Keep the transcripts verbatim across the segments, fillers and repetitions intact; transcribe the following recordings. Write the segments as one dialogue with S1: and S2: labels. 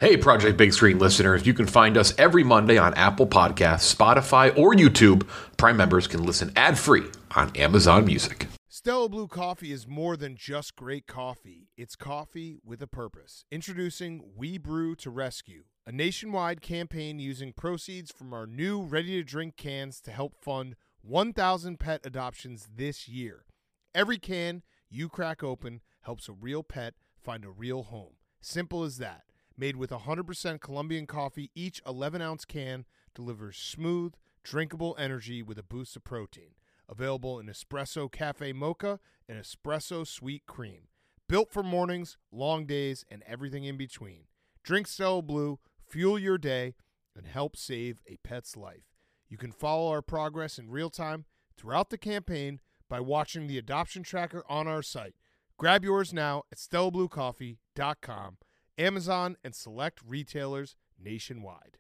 S1: Hey, Project Big Screen listeners, you can find us every Monday on Apple Podcasts, Spotify, or YouTube. Prime members can listen ad-free on Amazon Music.
S2: Stella Blue Coffee is more than just great coffee. It's coffee with a purpose. Introducing We Brew to Rescue, a nationwide campaign using proceeds from our new ready-to-drink cans to help fund one thousand pet adoptions this year. Every can you crack open helps a real pet find a real home. Simple as that. Made with one hundred percent Colombian coffee, each eleven-ounce can delivers smooth, drinkable energy with a boost of protein. Available in Espresso Cafe Mocha and Espresso Sweet Cream. Built for mornings, long days, and everything in between. Drink Stella Blue, fuel your day, and help save a pet's life. You can follow our progress in real time throughout the campaign by watching the adoption tracker on our site. Grab yours now at stella blue coffee dot com. Amazon, and select retailers nationwide.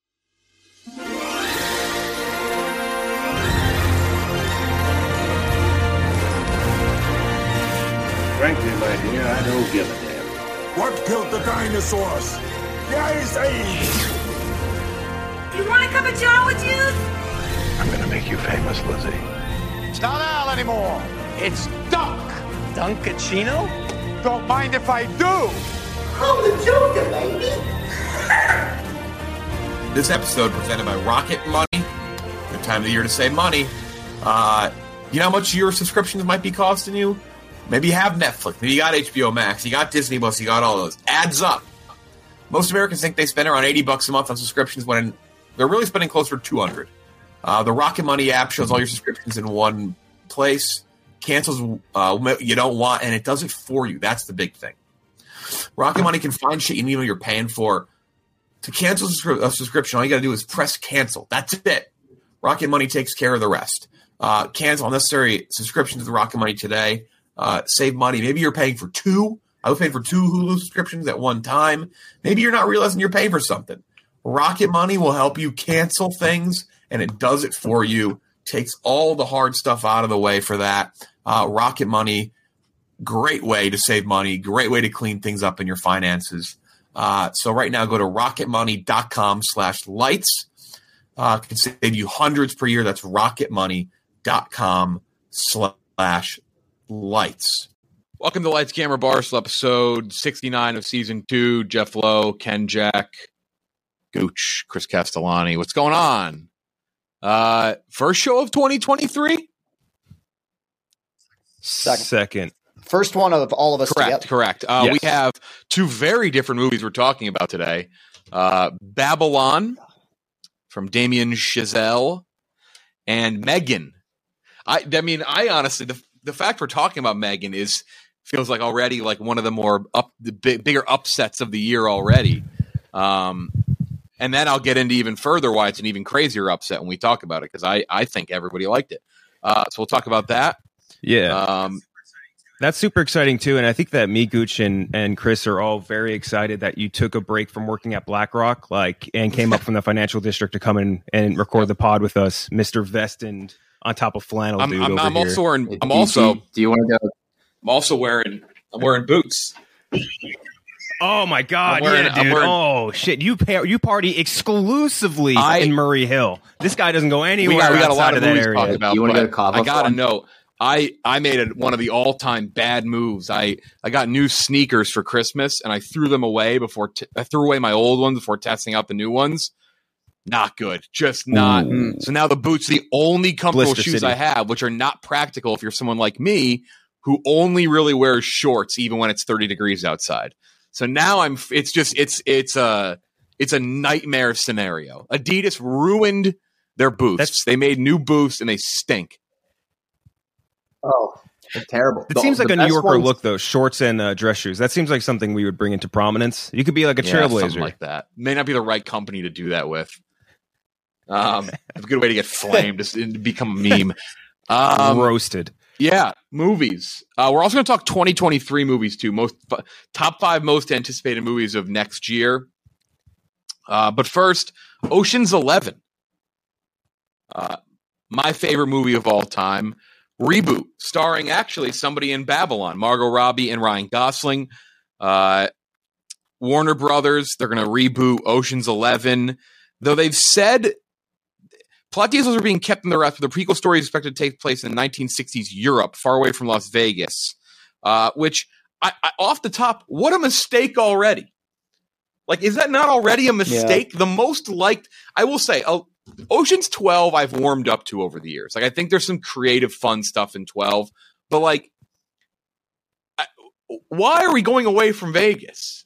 S3: Frankly, my dear, I don't give a damn.
S4: What killed the dinosaurs? The Ice Age!
S5: You want a cup of Joe with you?
S3: I'm gonna make you famous, Lizzie.
S4: It's not Al anymore. It's Dunk.
S6: Dunkachino?
S4: Don't mind if I do.
S5: I'm the Joker, baby.
S7: This episode presented by Rocket Money. Good time of the year to save money. Uh, you know how much your subscriptions might be costing you? Maybe you have Netflix. Maybe you got H B O Max. You got Disney Plus. You got all those. Adds up. Most Americans think they spend around eighty bucks a month on subscriptions when they're really spending closer to two hundred. Uh, the Rocket Money app shows all your subscriptions in one place. Cancels uh, you don't want, and it does it for you. That's the big thing. Rocket Money can find shit you need when you're paying for. To cancel a subscription, all you got to do is press cancel. That's it. Rocket Money takes care of the rest. Uh, cancel unnecessary subscriptions to Rocket Money today. Uh, save money. Maybe you're paying for two. I was paying for two Hulu subscriptions at one time. Maybe you're not realizing you're paying for something. Rocket Money will help you cancel things, and it does it for you. Takes all the hard stuff out of the way for that. Uh, Rocket Money, great way to save money, great way to clean things up in your finances. Uh, so right now, go to rocketmoney.com slash lights. Uh, can save you hundreds per year. That's rocketmoney.com slash lights.
S8: Welcome to Lights Camera Barstool, episode sixty-nine of season two. Jeff Lowe, Ken Jack, Gooch, Chris Castellani. What's going on? Uh, first show of twenty twenty-three?
S6: Second.
S9: Second.
S6: First one of all of us
S8: Correct,
S6: together.
S8: correct. Uh,
S9: Yes.
S8: We have two very different movies we're talking about today. Uh, Babylon from Damien Chazelle and Megan. I, I mean, I honestly, the, the fact we're talking about Megan is feels like already like one of the more up, the big, bigger upsets of the year already. Um, and then I'll get into even further why it's an even crazier upset when we talk about it, because I, I think everybody liked it. Uh, so we'll talk about that.
S9: Yeah.
S8: Um,
S9: That's super exciting too, and I think that me, Gooch, and, and Chris are all very excited that you took a break from working at BlackRock, like, and came up from the financial district to come in and record the pod with us, Mister Veston on top of flannel.
S8: I'm,
S9: dude
S8: I'm,
S9: over
S8: I'm
S9: here.
S8: also wearing. I'm
S6: Do-
S8: also.
S6: Do, do you want to go?
S8: I'm also wearing. I'm wearing boots.
S9: Oh my god!
S8: I'm wearing-
S9: yeah,
S8: I'm
S9: dude.
S8: wearing-
S9: oh shit! You pay, you party exclusively
S8: I-
S9: in Murray Hill. This guy doesn't go anywhere.
S8: We got, we got a lot
S9: outside
S8: of
S9: that
S8: movies to
S9: area.
S8: talk about.
S6: You wanna go
S8: but
S6: to Cabo
S8: I gotta
S6: Fun?
S8: know. I I made it one of the all time bad moves. I I got new sneakers for Christmas and I threw them away before. T- I threw away my old ones before testing out the new ones. Not good. Just not.
S6: Ooh.
S8: So now the boots are the only comfortable
S9: Blister
S8: shoes
S9: City.
S8: I have, which are not practical if you're someone like me who only really wears shorts even when it's thirty degrees outside. So now I'm. It's just. It's it's a it's a nightmare scenario. Adidas ruined their boots.
S9: That's-
S8: they made new boots and they stink.
S6: Oh, they're terrible.
S9: It
S6: The-
S9: seems like
S6: the
S9: a New
S6: best
S9: Yorker
S6: ones-
S9: look, though. Shorts and uh, dress shoes. That seems like something we would bring into prominence. You could be like a
S8: Yeah, something
S9: trailblazer.
S8: like that. May not be the right company to do that with. Um, it's a good way to get flamed, is to become a meme. Um,
S9: Roasted.
S8: yeah, movies. Uh, we're also going to talk twenty twenty-three movies too. Most top five most anticipated movies of next year. Uh, but first, Ocean's Eleven. Uh, my favorite movie of all time. Reboot, starring actually somebody in Babylon, Margot Robbie and Ryan Gosling. Uh, Warner Brothers, they're going to reboot Ocean's Eleven, though they've said plot details are being kept in the rest, but the prequel story is expected to take place in nineteen sixties Europe, far away from Las Vegas, uh, which, I, I, off the top, what a mistake already. Like, is that not already a mistake? Yeah. The most liked, I will say, uh, Ocean's twelve I've warmed up to over the years. Like, I think there's some creative, fun stuff in twelve, but like, I, why are we going away from Vegas?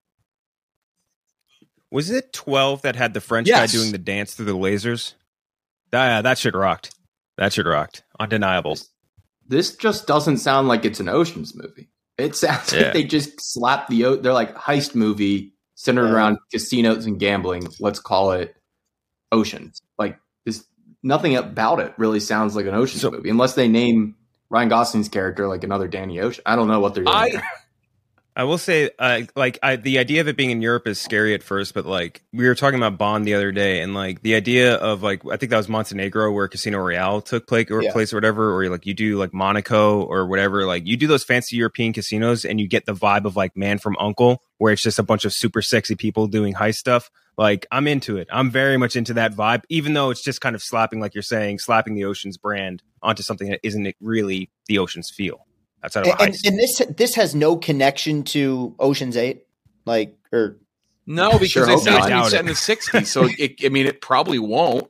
S9: Was it twelve that had the French
S8: yes.
S9: guy doing the dance through the lasers? That, that shit rocked. That shit rocked. Undeniable.
S10: This, this just doesn't sound like it's an Ocean's movie. It sounds yeah. like they just slapped the, they're like heist movie centered yeah. around casinos and gambling. Let's call it Oceans. Like, this, nothing about it really sounds like an Ocean's so, movie, unless they name Ryan Gosling's character like another Danny Ocean. I don't know what they're doing.
S9: I, I will say, uh, like, I, the idea of it being in Europe is scary at first, but like, we were talking about Bond the other day, and like, the idea of like, I think that was Montenegro where Casino Royale took place or, yeah. place or whatever, or like, you do like Monaco or whatever, like, you do those fancy European casinos and you get the vibe of like Man from U N C L E, where it's just a bunch of super sexy people doing heist stuff. Like, I'm into it. I'm very much into that vibe, even though it's just kind of slapping, like you're saying, slapping the Ocean's brand onto something that isn't really the Ocean's feel. Outside of a
S6: and, and this this has no connection to Ocean's Eight, like or
S8: no, because sure, it's not set in the sixties. So it, I mean, it probably won't.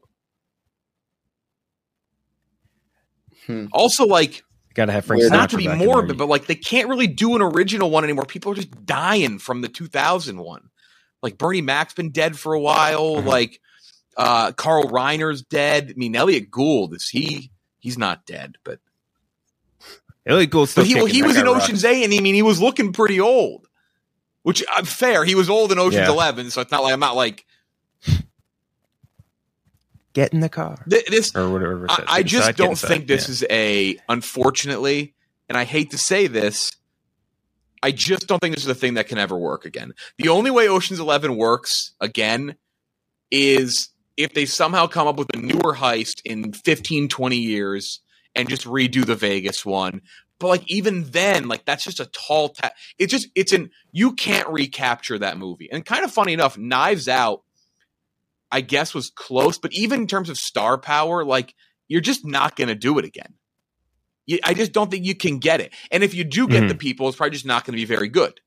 S8: Hmm. Also, like,
S9: gotta have Frank
S8: not to be morbid, but like they can't really do an original one anymore. People are just dying from the two thousand one. Like Bernie Mac's been dead for a while. Mm-hmm. Like uh, Carl Reiner's dead. I mean, Elliot Gould is he? He's not dead, but.
S9: Elliot Gould's still
S8: but he, well, he was in Ocean's rocks. Eight, and I mean, he was looking pretty old. Which, uh, fair, he was old in Ocean's yeah. Eleven, so it's not like I'm not like
S9: get in the car.
S8: Th- this
S9: or whatever. It says.
S8: I, I just
S9: inside,
S8: don't
S9: inside.
S8: think this
S9: yeah.
S8: is a. Unfortunately, and I hate to say this, I just don't think this is a thing that can ever work again. The only way Ocean's Eleven works again is if they somehow come up with a newer heist in fifteen, twenty years. And just redo the Vegas one. But like, even then, like, that's just a tall ta- it's just, it's an, you can't recapture that movie. And kind of funny enough, Knives Out, I guess, was close, but even in terms of star power, like, you're just not going to do it again. You, I just don't think you can get it. And if you do get mm-hmm. the people, it's probably just not going to be very good.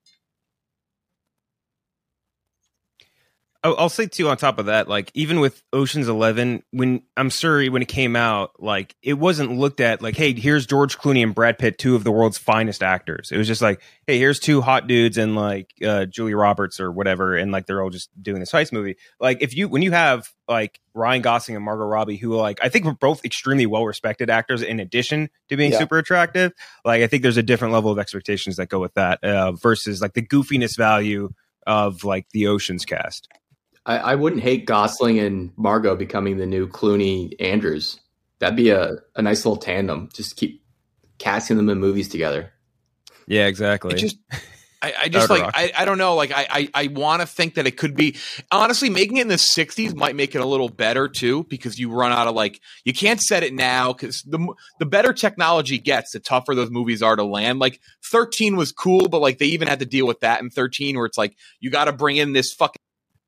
S9: I'll say too, on top of that, like even with Ocean's Eleven, when I'm sure when it came out, like it wasn't looked at like, hey, here's George Clooney and Brad Pitt, two of the world's finest actors. It was just like, hey, here's two hot dudes and like uh, Julia Roberts or whatever, and like they're all just doing this heist movie. Like if you when you have like Ryan Gosling and Margot Robbie, who like I think were both extremely well respected actors, in addition to being yeah. super attractive, like I think there's a different level of expectations that go with that uh, versus like the goofiness value of like the Ocean's cast.
S10: I, I wouldn't hate Gosling and Margot becoming the new Clooney Andrews. That'd be a, a nice little tandem. Just keep casting them in movies together.
S9: Yeah, exactly.
S8: It just, I, I just like, I, I don't know. Like, I, I, I want to think that it could be, honestly, making it in the sixties might make it a little better too, because you run out of like, you can't set it now because the, the better technology gets, the tougher those movies are to land. Like thirteen was cool, but like they even had to deal with that in thirteen where it's like, you got to bring in this fucking.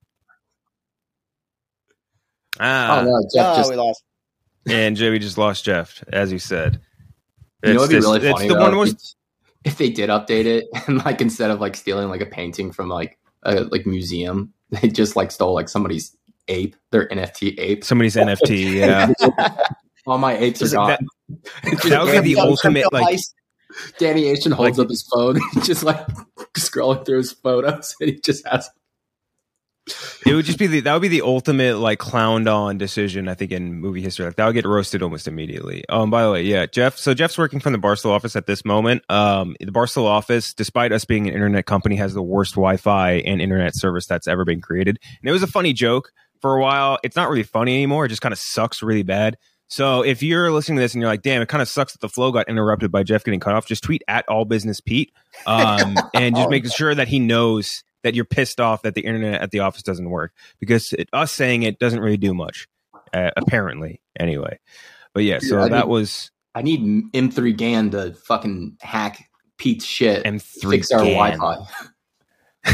S9: Ah,
S6: oh, no, Jeff oh, just... we lost.
S9: And Joey just lost Jeff, as you said.
S10: It's you know what'd be
S9: just,
S10: really funny
S9: the
S10: though,
S9: one was...
S10: if, if they did update it and like instead of like stealing like a painting from like a like museum, they just like stole like somebody's ape, their N F T ape.
S9: Somebody's N F T, yeah.
S10: All my apes are gone.
S9: That, that would be the ultimate like.
S10: Danny Asian holds
S9: like,
S10: up his phone, just like scrolling through his photos, and he just has.
S9: It would just be the, that would be the ultimate like clowned on decision, I think, in movie history. Like that would get roasted almost immediately. Um, by the way, yeah, Jeff. So Jeff's working from the Barstool office at this moment. Um, the Barstool office, despite us being an internet company, has the worst Wi-Fi and internet service that's ever been created. And it was a funny joke for a while. It's not really funny anymore. It just kind of sucks really bad. So if you're listening to this and you're like, damn, it kind of sucks that the flow got interrupted by Jeff getting cut off, just tweet at All Business Pete, um, and just make sure that he knows that you're pissed off that the internet at the office doesn't work, because it, us saying it doesn't really do much, uh, apparently. Anyway, but yeah, so
S10: Dude,
S9: that
S10: need,
S9: was.
S10: I need M three G A N to fucking hack Pete's shit,
S9: M three
S10: fix our Wi-Fi.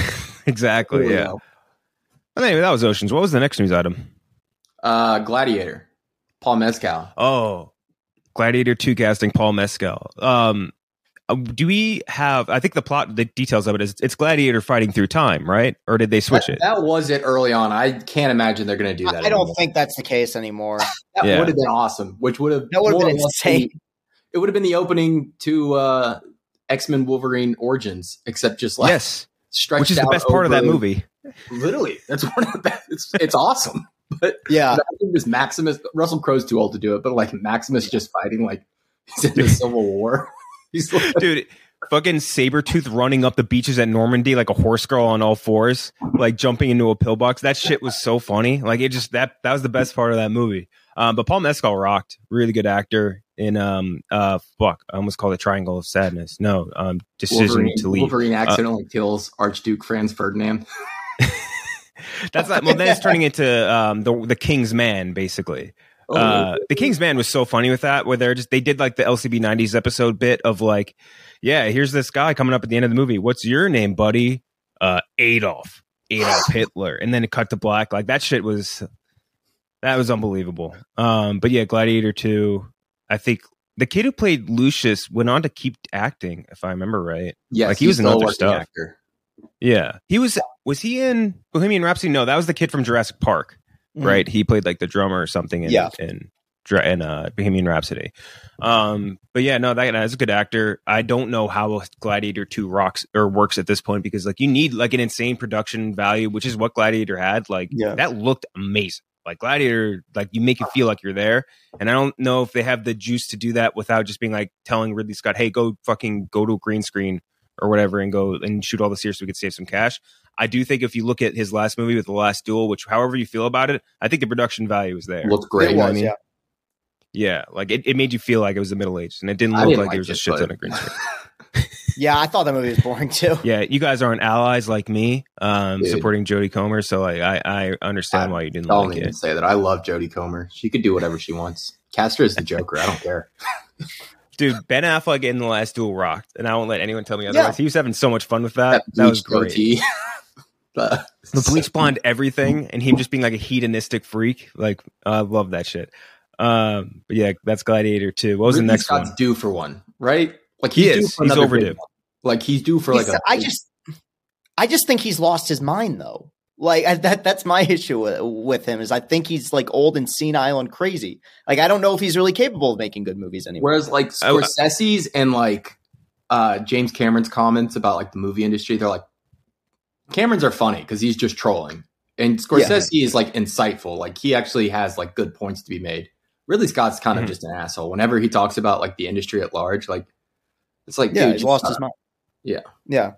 S9: exactly. Yeah.
S10: Go.
S9: And anyway, that was Oceans. What was the next news item?
S10: Uh, Gladiator, Paul Mescal.
S9: Oh, Gladiator two casting Paul Mescal. Um, do we have? I think the plot, the details of it is it's Gladiator fighting through time, right? Or did they switch
S10: that,
S9: it?
S10: That was it early on. I can't imagine they're going to do that.
S6: I don't
S10: anymore.
S6: think that's the case anymore.
S10: That
S9: Yeah.
S10: would have been awesome. Which would have
S6: That would have
S10: more
S6: been
S10: or less
S6: insane.
S10: been- It would have been the opening to uh, X-Men Wolverine Origins, except just like
S9: Yes,
S10: stretched
S9: which is the
S10: out
S9: best part of that
S10: over-
S9: movie.
S10: Literally, that's one of the best. It's, it's awesome. But
S6: Yeah.
S10: but I think this Maximus, Russell Crowe's too old to do it, but like Maximus just fighting like he's in the Civil War. He's like,
S9: Dude, fucking Sabretooth running up the beaches at Normandy like a horse girl on all fours, like jumping into a pillbox. That shit was so funny. Like it just that that was the best part of that movie. Um, but Paul Mescal rocked. Really good actor in um uh fuck. I almost called it Triangle of Sadness. No, um Decision
S10: Wolverine,
S9: to Leave.
S10: Wolverine
S9: Uh,
S10: accidentally kills Archduke Franz Ferdinand.
S9: That's not well then it's turning into um the the King's Man, basically.
S10: Oh,
S9: Uh, the King's Man was so funny with that, where they're just they did like the L C B nineties episode bit of like, yeah, here's this guy coming up at the end of the movie. What's your name, buddy? Uh, Adolf, Adolf Hitler, and then it cut to black. Like that shit was that was unbelievable. Um, but yeah, Gladiator two. I think the kid who played Lucius went on to keep acting, if I remember right.
S10: yes,
S9: like he was in
S10: still a
S9: other
S10: working
S9: stuff.
S10: actor.
S9: Yeah, he was. Was he in Bohemian Rhapsody? No, that was the kid from Jurassic Park. Right, he played like the drummer or something in
S6: Yeah.
S9: in, in uh, Bohemian Rhapsody. Um, but yeah, no, that that's a good actor. I don't know how Gladiator two rocks or works at this point because like you need like an insane production value, which is what Gladiator had. Like
S6: Yeah.
S9: that looked amazing. Like Gladiator, like you make it feel like you're there. And I don't know if they have the juice to do that without just being like telling Ridley Scott, "Hey, go fucking go to a green screen or whatever and go and shoot all this here so we could save some cash." I do think if you look at his last movie with The Last Duel, which however you feel about it, I think the production value is there.
S10: Looked great.
S6: It
S9: You know what
S6: was,
S9: I mean?
S6: yeah.
S9: Yeah, like it, it made you feel like it was the Middle Ages, and it didn't
S10: I
S9: look
S10: didn't
S9: like,
S10: like
S9: there was a
S10: it,
S9: shit
S10: but-
S9: ton of green screen.
S6: Yeah, I thought that movie was boring too.
S9: Yeah, you guys aren't allies like me, um,
S10: Dude.
S9: supporting Jodie Comer, so like I, I understand
S10: I
S9: why you didn't
S10: Don't
S9: like
S10: even
S9: it.
S10: say that. I love Jodie Comer. She could do whatever she wants. Cast her as the Joker. I don't care.
S9: Dude, Ben Affleck in The Last Duel rocked, and I won't let anyone tell me otherwise.
S6: Yeah.
S9: He was having so much fun with that.
S10: That
S9: That was
S10: bleach
S9: great.
S10: goatee. But-
S9: The bleach blonde everything, and him just being like a hedonistic freak. Like I love that shit. Um, but yeah, that's Gladiator two. What was
S10: Ridley
S9: the next
S10: Scott's
S9: one?
S10: due for one, right? Like
S9: He
S10: he's
S9: is.
S10: due for
S9: He's
S10: another
S9: overdue.
S10: big one. Like he's due for like
S6: He's-
S10: a.
S6: I just, I just think he's lost his mind though. Like I, that, that's my issue with, with him is I think he's like old and senile and crazy. Like I don't know if he's really capable of making good movies anymore.
S10: Whereas like
S9: Oh,
S10: Scorsese's and like uh, James Cameron's comments about like the movie industry, they're like Cameron's are funny because he's just trolling, and Scorsese is like insightful. Like he actually has like good points to be made. Ridley Scott's kind of
S9: Mhm.
S10: just an asshole. Whenever he talks about like the industry at large, like it's like
S6: yeah,
S10: dude,
S6: he's
S10: just
S6: lost
S10: shut
S6: his
S10: up.
S6: mind.
S10: Yeah.
S6: Yeah.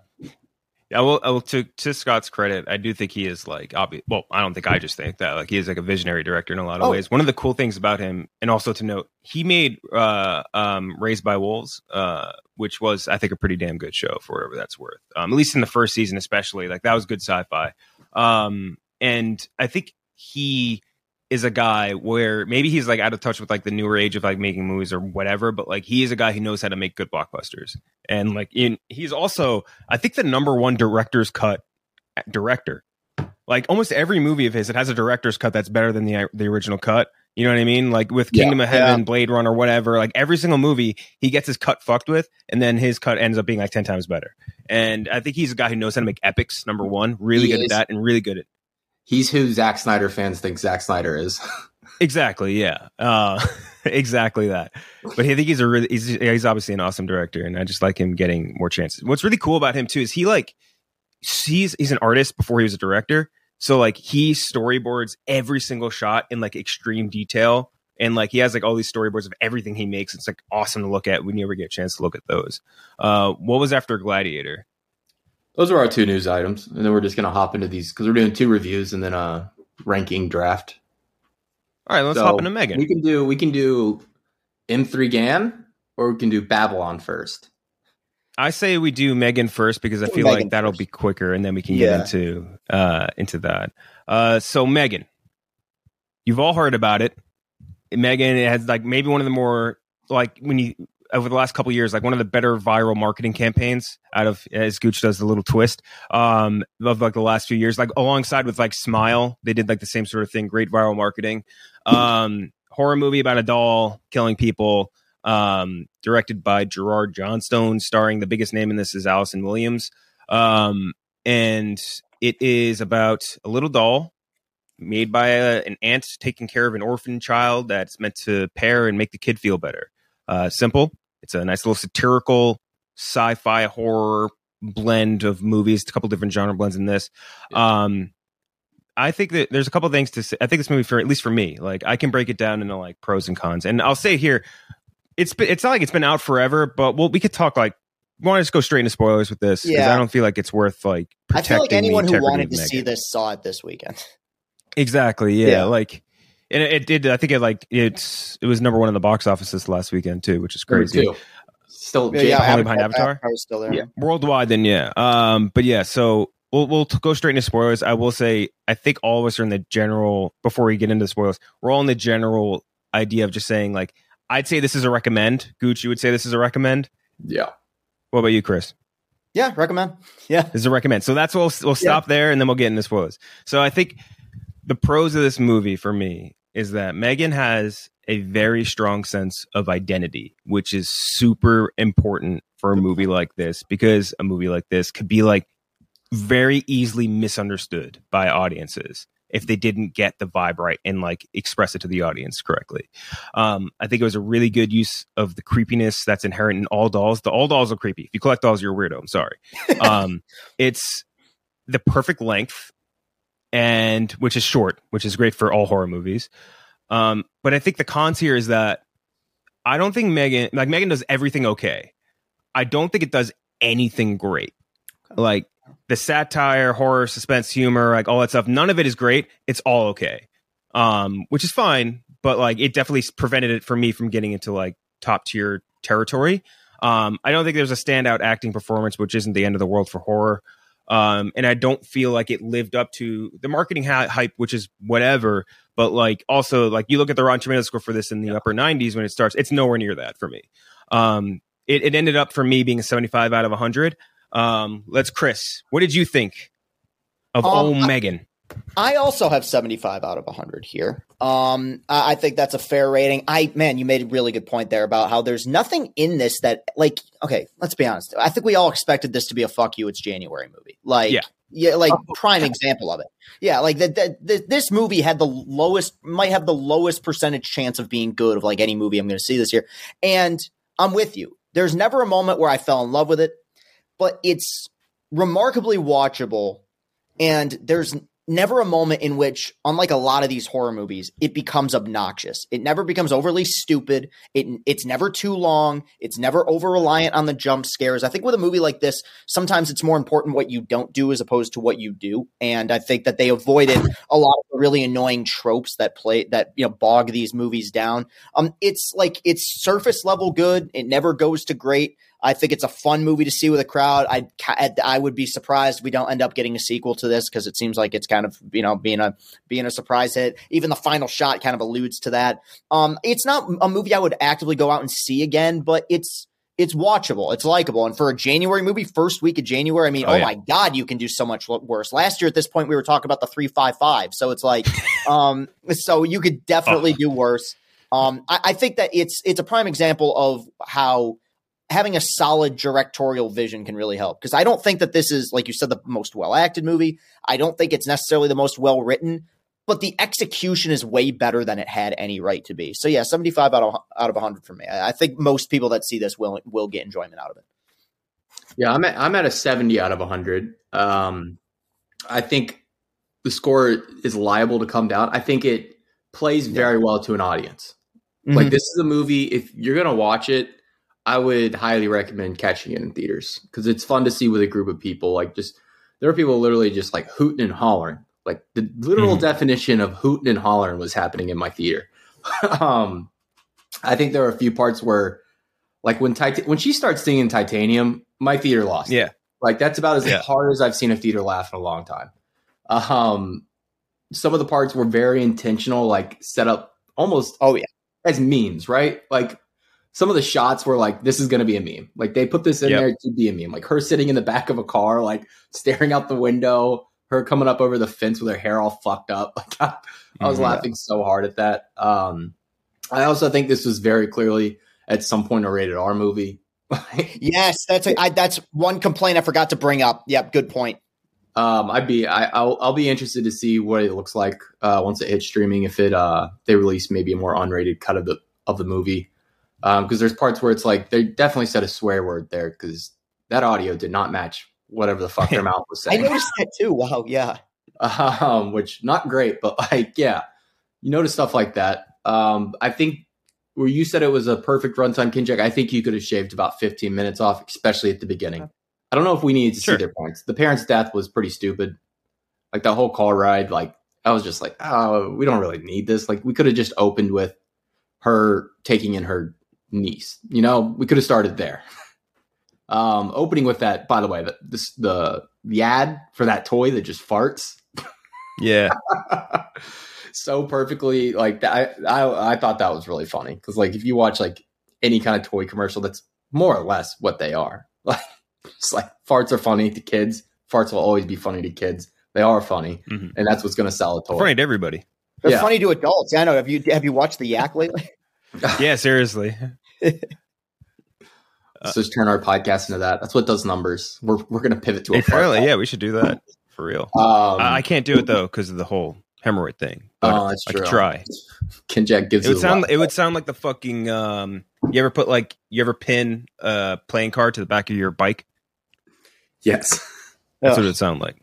S9: I will, I will to to Scott's credit, I do think he is like obvious. Well, I don't think I just think that like he is like a visionary director in a lot of
S6: Oh.
S9: ways. One of the cool things about him, and also to note, he made uh, um, Raised by Wolves, uh, which was I think a pretty damn good show for whatever that's worth. Um, at least in the first season, especially like that was good sci-fi. Um, and I think he is a guy where maybe he's like out of touch with like the newer age of like making movies or whatever, but like he is a guy who knows how to make good blockbusters. And like in he's also I think the number one director's cut director. Like almost every movie of his, it has a director's cut that's better than the the original cut. You know what I mean? Like with
S10: Yeah.
S9: Kingdom of Heaven,
S6: Yeah.
S9: Blade Runner, whatever. Like every single movie, he gets his cut fucked with, and then his cut ends up being like ten times better. And I think he's a guy who knows how to make epics. Number one, really
S10: He
S9: good
S10: is.
S9: at that, and really good at
S10: He's who Zack Snyder fans think Zack Snyder is.
S9: exactly, yeah, uh, exactly that. But I think he's a really he's he's obviously an awesome director, and I just like him getting more chances. What's really cool about him too is he like he's he's an artist before he was a director. So like he storyboards every single shot in like extreme detail. And like he has like all these storyboards of everything he makes. It's like awesome to look at when you ever get a chance to look at those. Uh, what was after Gladiator?
S10: Those are our two news items, and then we're just gonna hop into these because we're doing two reviews and then a ranking draft.
S9: All right, let's
S10: So,
S9: hop into Megan.
S10: We can do we can do M three Gan or we can do Babylon first.
S9: I say we do Megan first because I
S6: Do
S9: feel
S6: Megan
S9: like that'll
S6: first.
S9: be quicker, and then we can
S6: Yeah.
S9: get into uh, into that. Uh, so Megan, you've all heard about it. Megan it has like maybe one of the more like when you over the last couple of years, like one of the better viral marketing campaigns out of, as Gooch does the little twist, um, of like the last few years, like alongside with like Smile, they did like the same sort of thing. Great viral marketing. Um, horror movie about a doll killing people, um, directed by Gerard Johnstone, starring the biggest name in this is Allison Williams. Um, and it is about a little doll made by a, an aunt taking care of an orphan child that's meant to pair and make the kid feel better. Uh, simple. It's a nice little satirical sci-fi horror blend of movies. A couple different genre blends in this. Yeah. Um, I think that there's a couple things to say. I think this movie, for at least for me, like I can break it down into like pros and cons. And I'll say here, it's been, it's not like it's been out forever, but well, we could talk like. We want to just go straight into spoilers with this because yeah. I don't feel like it's worth like.
S6: I feel like anyone who wanted to see this saw it this weekend.
S9: Exactly. Yeah. yeah. Like, and it, it did. I think it like it's it was number one in the box office this last weekend too, which is crazy. Too.
S10: Still,
S6: yeah, yeah
S9: Avatar, behind Avatar.
S6: I was still there.
S9: Yeah, worldwide. Then yeah. Um, but yeah. So we'll we'll t- go straight into spoilers. I will say I think all of us are in the general. Before we get into spoilers, we're all in the general idea of just saying like I'd say this is a recommend. Gooch, you would say this is a recommend.
S10: Yeah.
S9: What about you, Chris?
S6: Yeah, recommend. Yeah,
S9: this is a recommend. So that's what we'll we'll stop yeah. there, and then we'll get into spoilers. So I think. The pros of this movie for me is that Megan has a very strong sense of identity, which is super important for a movie like this because a movie like this could be like very easily misunderstood by audiences if they didn't get the vibe right and like express it to the audience correctly. Um, I think it was a really good use of the creepiness that's inherent in all dolls. The all dolls are creepy. If you collect dolls, you're a weirdo. I'm sorry. Um, it's the perfect length. And which is short, which is great for all horror movies. Um, but I think the cons here is that I don't think Megan, like Megan does everything okay. I don't think it does anything great. Like the satire, horror, suspense, humor, like all that stuff. None of it is great. It's all okay. Um, which is fine, but like it definitely prevented it for me from getting into like top tier territory. Um, I don't think there's a standout acting performance, which isn't the end of the world for horror. Um, and I don't feel like it lived up to the marketing ha- hype, which is whatever. But like also like you look at the Rotten Tomatoes score for this in the yeah. upper nineties when it starts, it's nowhere near that for me. Um, it, it ended up for me being a seventy-five out of one hundred. Um, let's Chris, what did you think of um, old I, Megan?
S6: I also have seventy-five out of one hundred here. Um, I, I think that's a fair rating. I man, you made a really good point there about how there's nothing in this that like. Okay, let's be honest. I think we all expected this to be a "fuck you, it's January" movie. Like, yeah, yeah like oh, prime example of it. Yeah, like that. This movie had the lowest, might have the lowest percentage chance of being good of like any movie I'm going to see this year. And I'm with you. There's never a moment where I fell in love with it, but it's remarkably watchable. And there's never a moment in which, unlike a lot of these horror movies, it becomes obnoxious. It never becomes overly stupid. It, it's never too long. It's never over-reliant on the jump scares. I think with a movie like this, sometimes it's more important what you don't do as opposed to what you do. And I think that they avoided a lot of the really annoying tropes that play that, you know, bog these movies down. Um, it's like, it's surface level good. It never goes to great. I think it's a fun movie to see with a crowd. I I would be surprised if we don't end up getting a sequel to this because it seems like it's kind of, you know, being a being a surprise hit. Even the final shot kind of alludes to that. Um, it's not a movie I would actively go out and see again, but it's it's watchable. It's likable. And for a January movie, first week of January, I mean, oh, oh yeah. my God, you can do so much worse. Last year at this point, we were talking about the three five five. So it's like, um, so you could definitely oh. do worse. Um, I, I think that it's it's a prime example of how having a solid directorial vision can really help. Because I don't think that this is, like you said, the most well-acted movie. I don't think it's necessarily the most well-written, but the execution is way better than it had any right to be. So yeah, seventy-five out of out of one hundred for me. I, I think most people that see this will will get enjoyment out of it.
S10: Yeah, I'm at, I'm at a seventy out of one hundred. Um, I think the score is liable to come down. I think it plays very well to an audience. Mm-hmm. Like, this is a movie, if you're going to watch it, I would highly recommend catching it in theaters because it's fun to see with a group of people. Like, just there are people literally just like hooting and hollering. Like, the literal mm-hmm. definition of hooting and hollering was happening in my theater. um, I think there are a few parts where, like, when Tit- when she starts singing Titanium, my theater lost.
S9: Yeah,
S10: it. Like, that's about as
S9: yeah.
S10: hard as I've seen a theater laugh in a long time. Um, some of the parts were very intentional, like set up almost
S6: oh yeah
S10: as memes, right? Like, some of the shots were like, this is going to be a meme. Like they put this in
S9: Yep.
S10: there to be a meme. Like her sitting in the back of a car, like staring out the window, her coming up over the fence with her hair all fucked up. Like I, I was
S9: Mhm.
S10: laughing so hard at that. Um, I also think this was very clearly at some point a rated R movie.
S6: Yes, that's a, I, that's one complaint I forgot to bring up. Yep, good point.
S10: Um, I'd be, I, I'll, I'll be interested to see what it looks like uh, once it hits streaming. If it, uh, they release maybe a more unrated cut of the of the movie, because um, there's parts where it's like they definitely said a swear word there because that audio did not match whatever the fuck their mouth was
S6: I
S10: saying.
S6: noticed that too. Wow, yeah.
S10: Um, which not great, but like, yeah, you notice stuff like that. Um, I think where you said it was a perfect runtime, Kinjek, I think you could have shaved about fifteen minutes off, especially at the beginning. I don't know if we needed to
S9: Sure.
S10: see their points. The parents' death was pretty stupid. Like the whole car ride, like I was just like, oh, we don't really need this. Like we could have just opened with her taking in her niece. You know, we could have started there. Um, opening with that, by the way, the, this, the the ad for that toy that just farts.
S9: Yeah.
S10: So perfectly, like I, I, I thought that was really funny because, like, if you watch like any kind of toy commercial, that's more or less what they are. Like, it's like farts are funny to kids. Farts will always be funny to kids. They are funny,
S9: Mhm.
S10: and that's what's going to sell a toy.
S9: Funny to everybody.
S6: They're
S10: Yeah.
S6: funny to adults. Yeah, I know. Have you have you watched the Yak lately?
S9: Yeah, seriously.
S10: Let's just turn our podcast into that. That's what does numbers. We're we're going to pivot to a fart
S9: Apparently,
S10: pod.
S9: yeah, we should do that for real.
S10: Um,
S9: I, I can't do it though because of the whole hemorrhoid thing. But
S10: Oh, that's
S9: I
S10: true.
S9: could try.
S10: Kinjak gives
S9: It would
S10: you
S9: sound.
S10: a
S9: It would sound like the fucking. Um, you ever put like you ever pin a playing card to the back of your bike?
S10: yes.
S9: That's
S6: Yeah.
S9: what it sound like.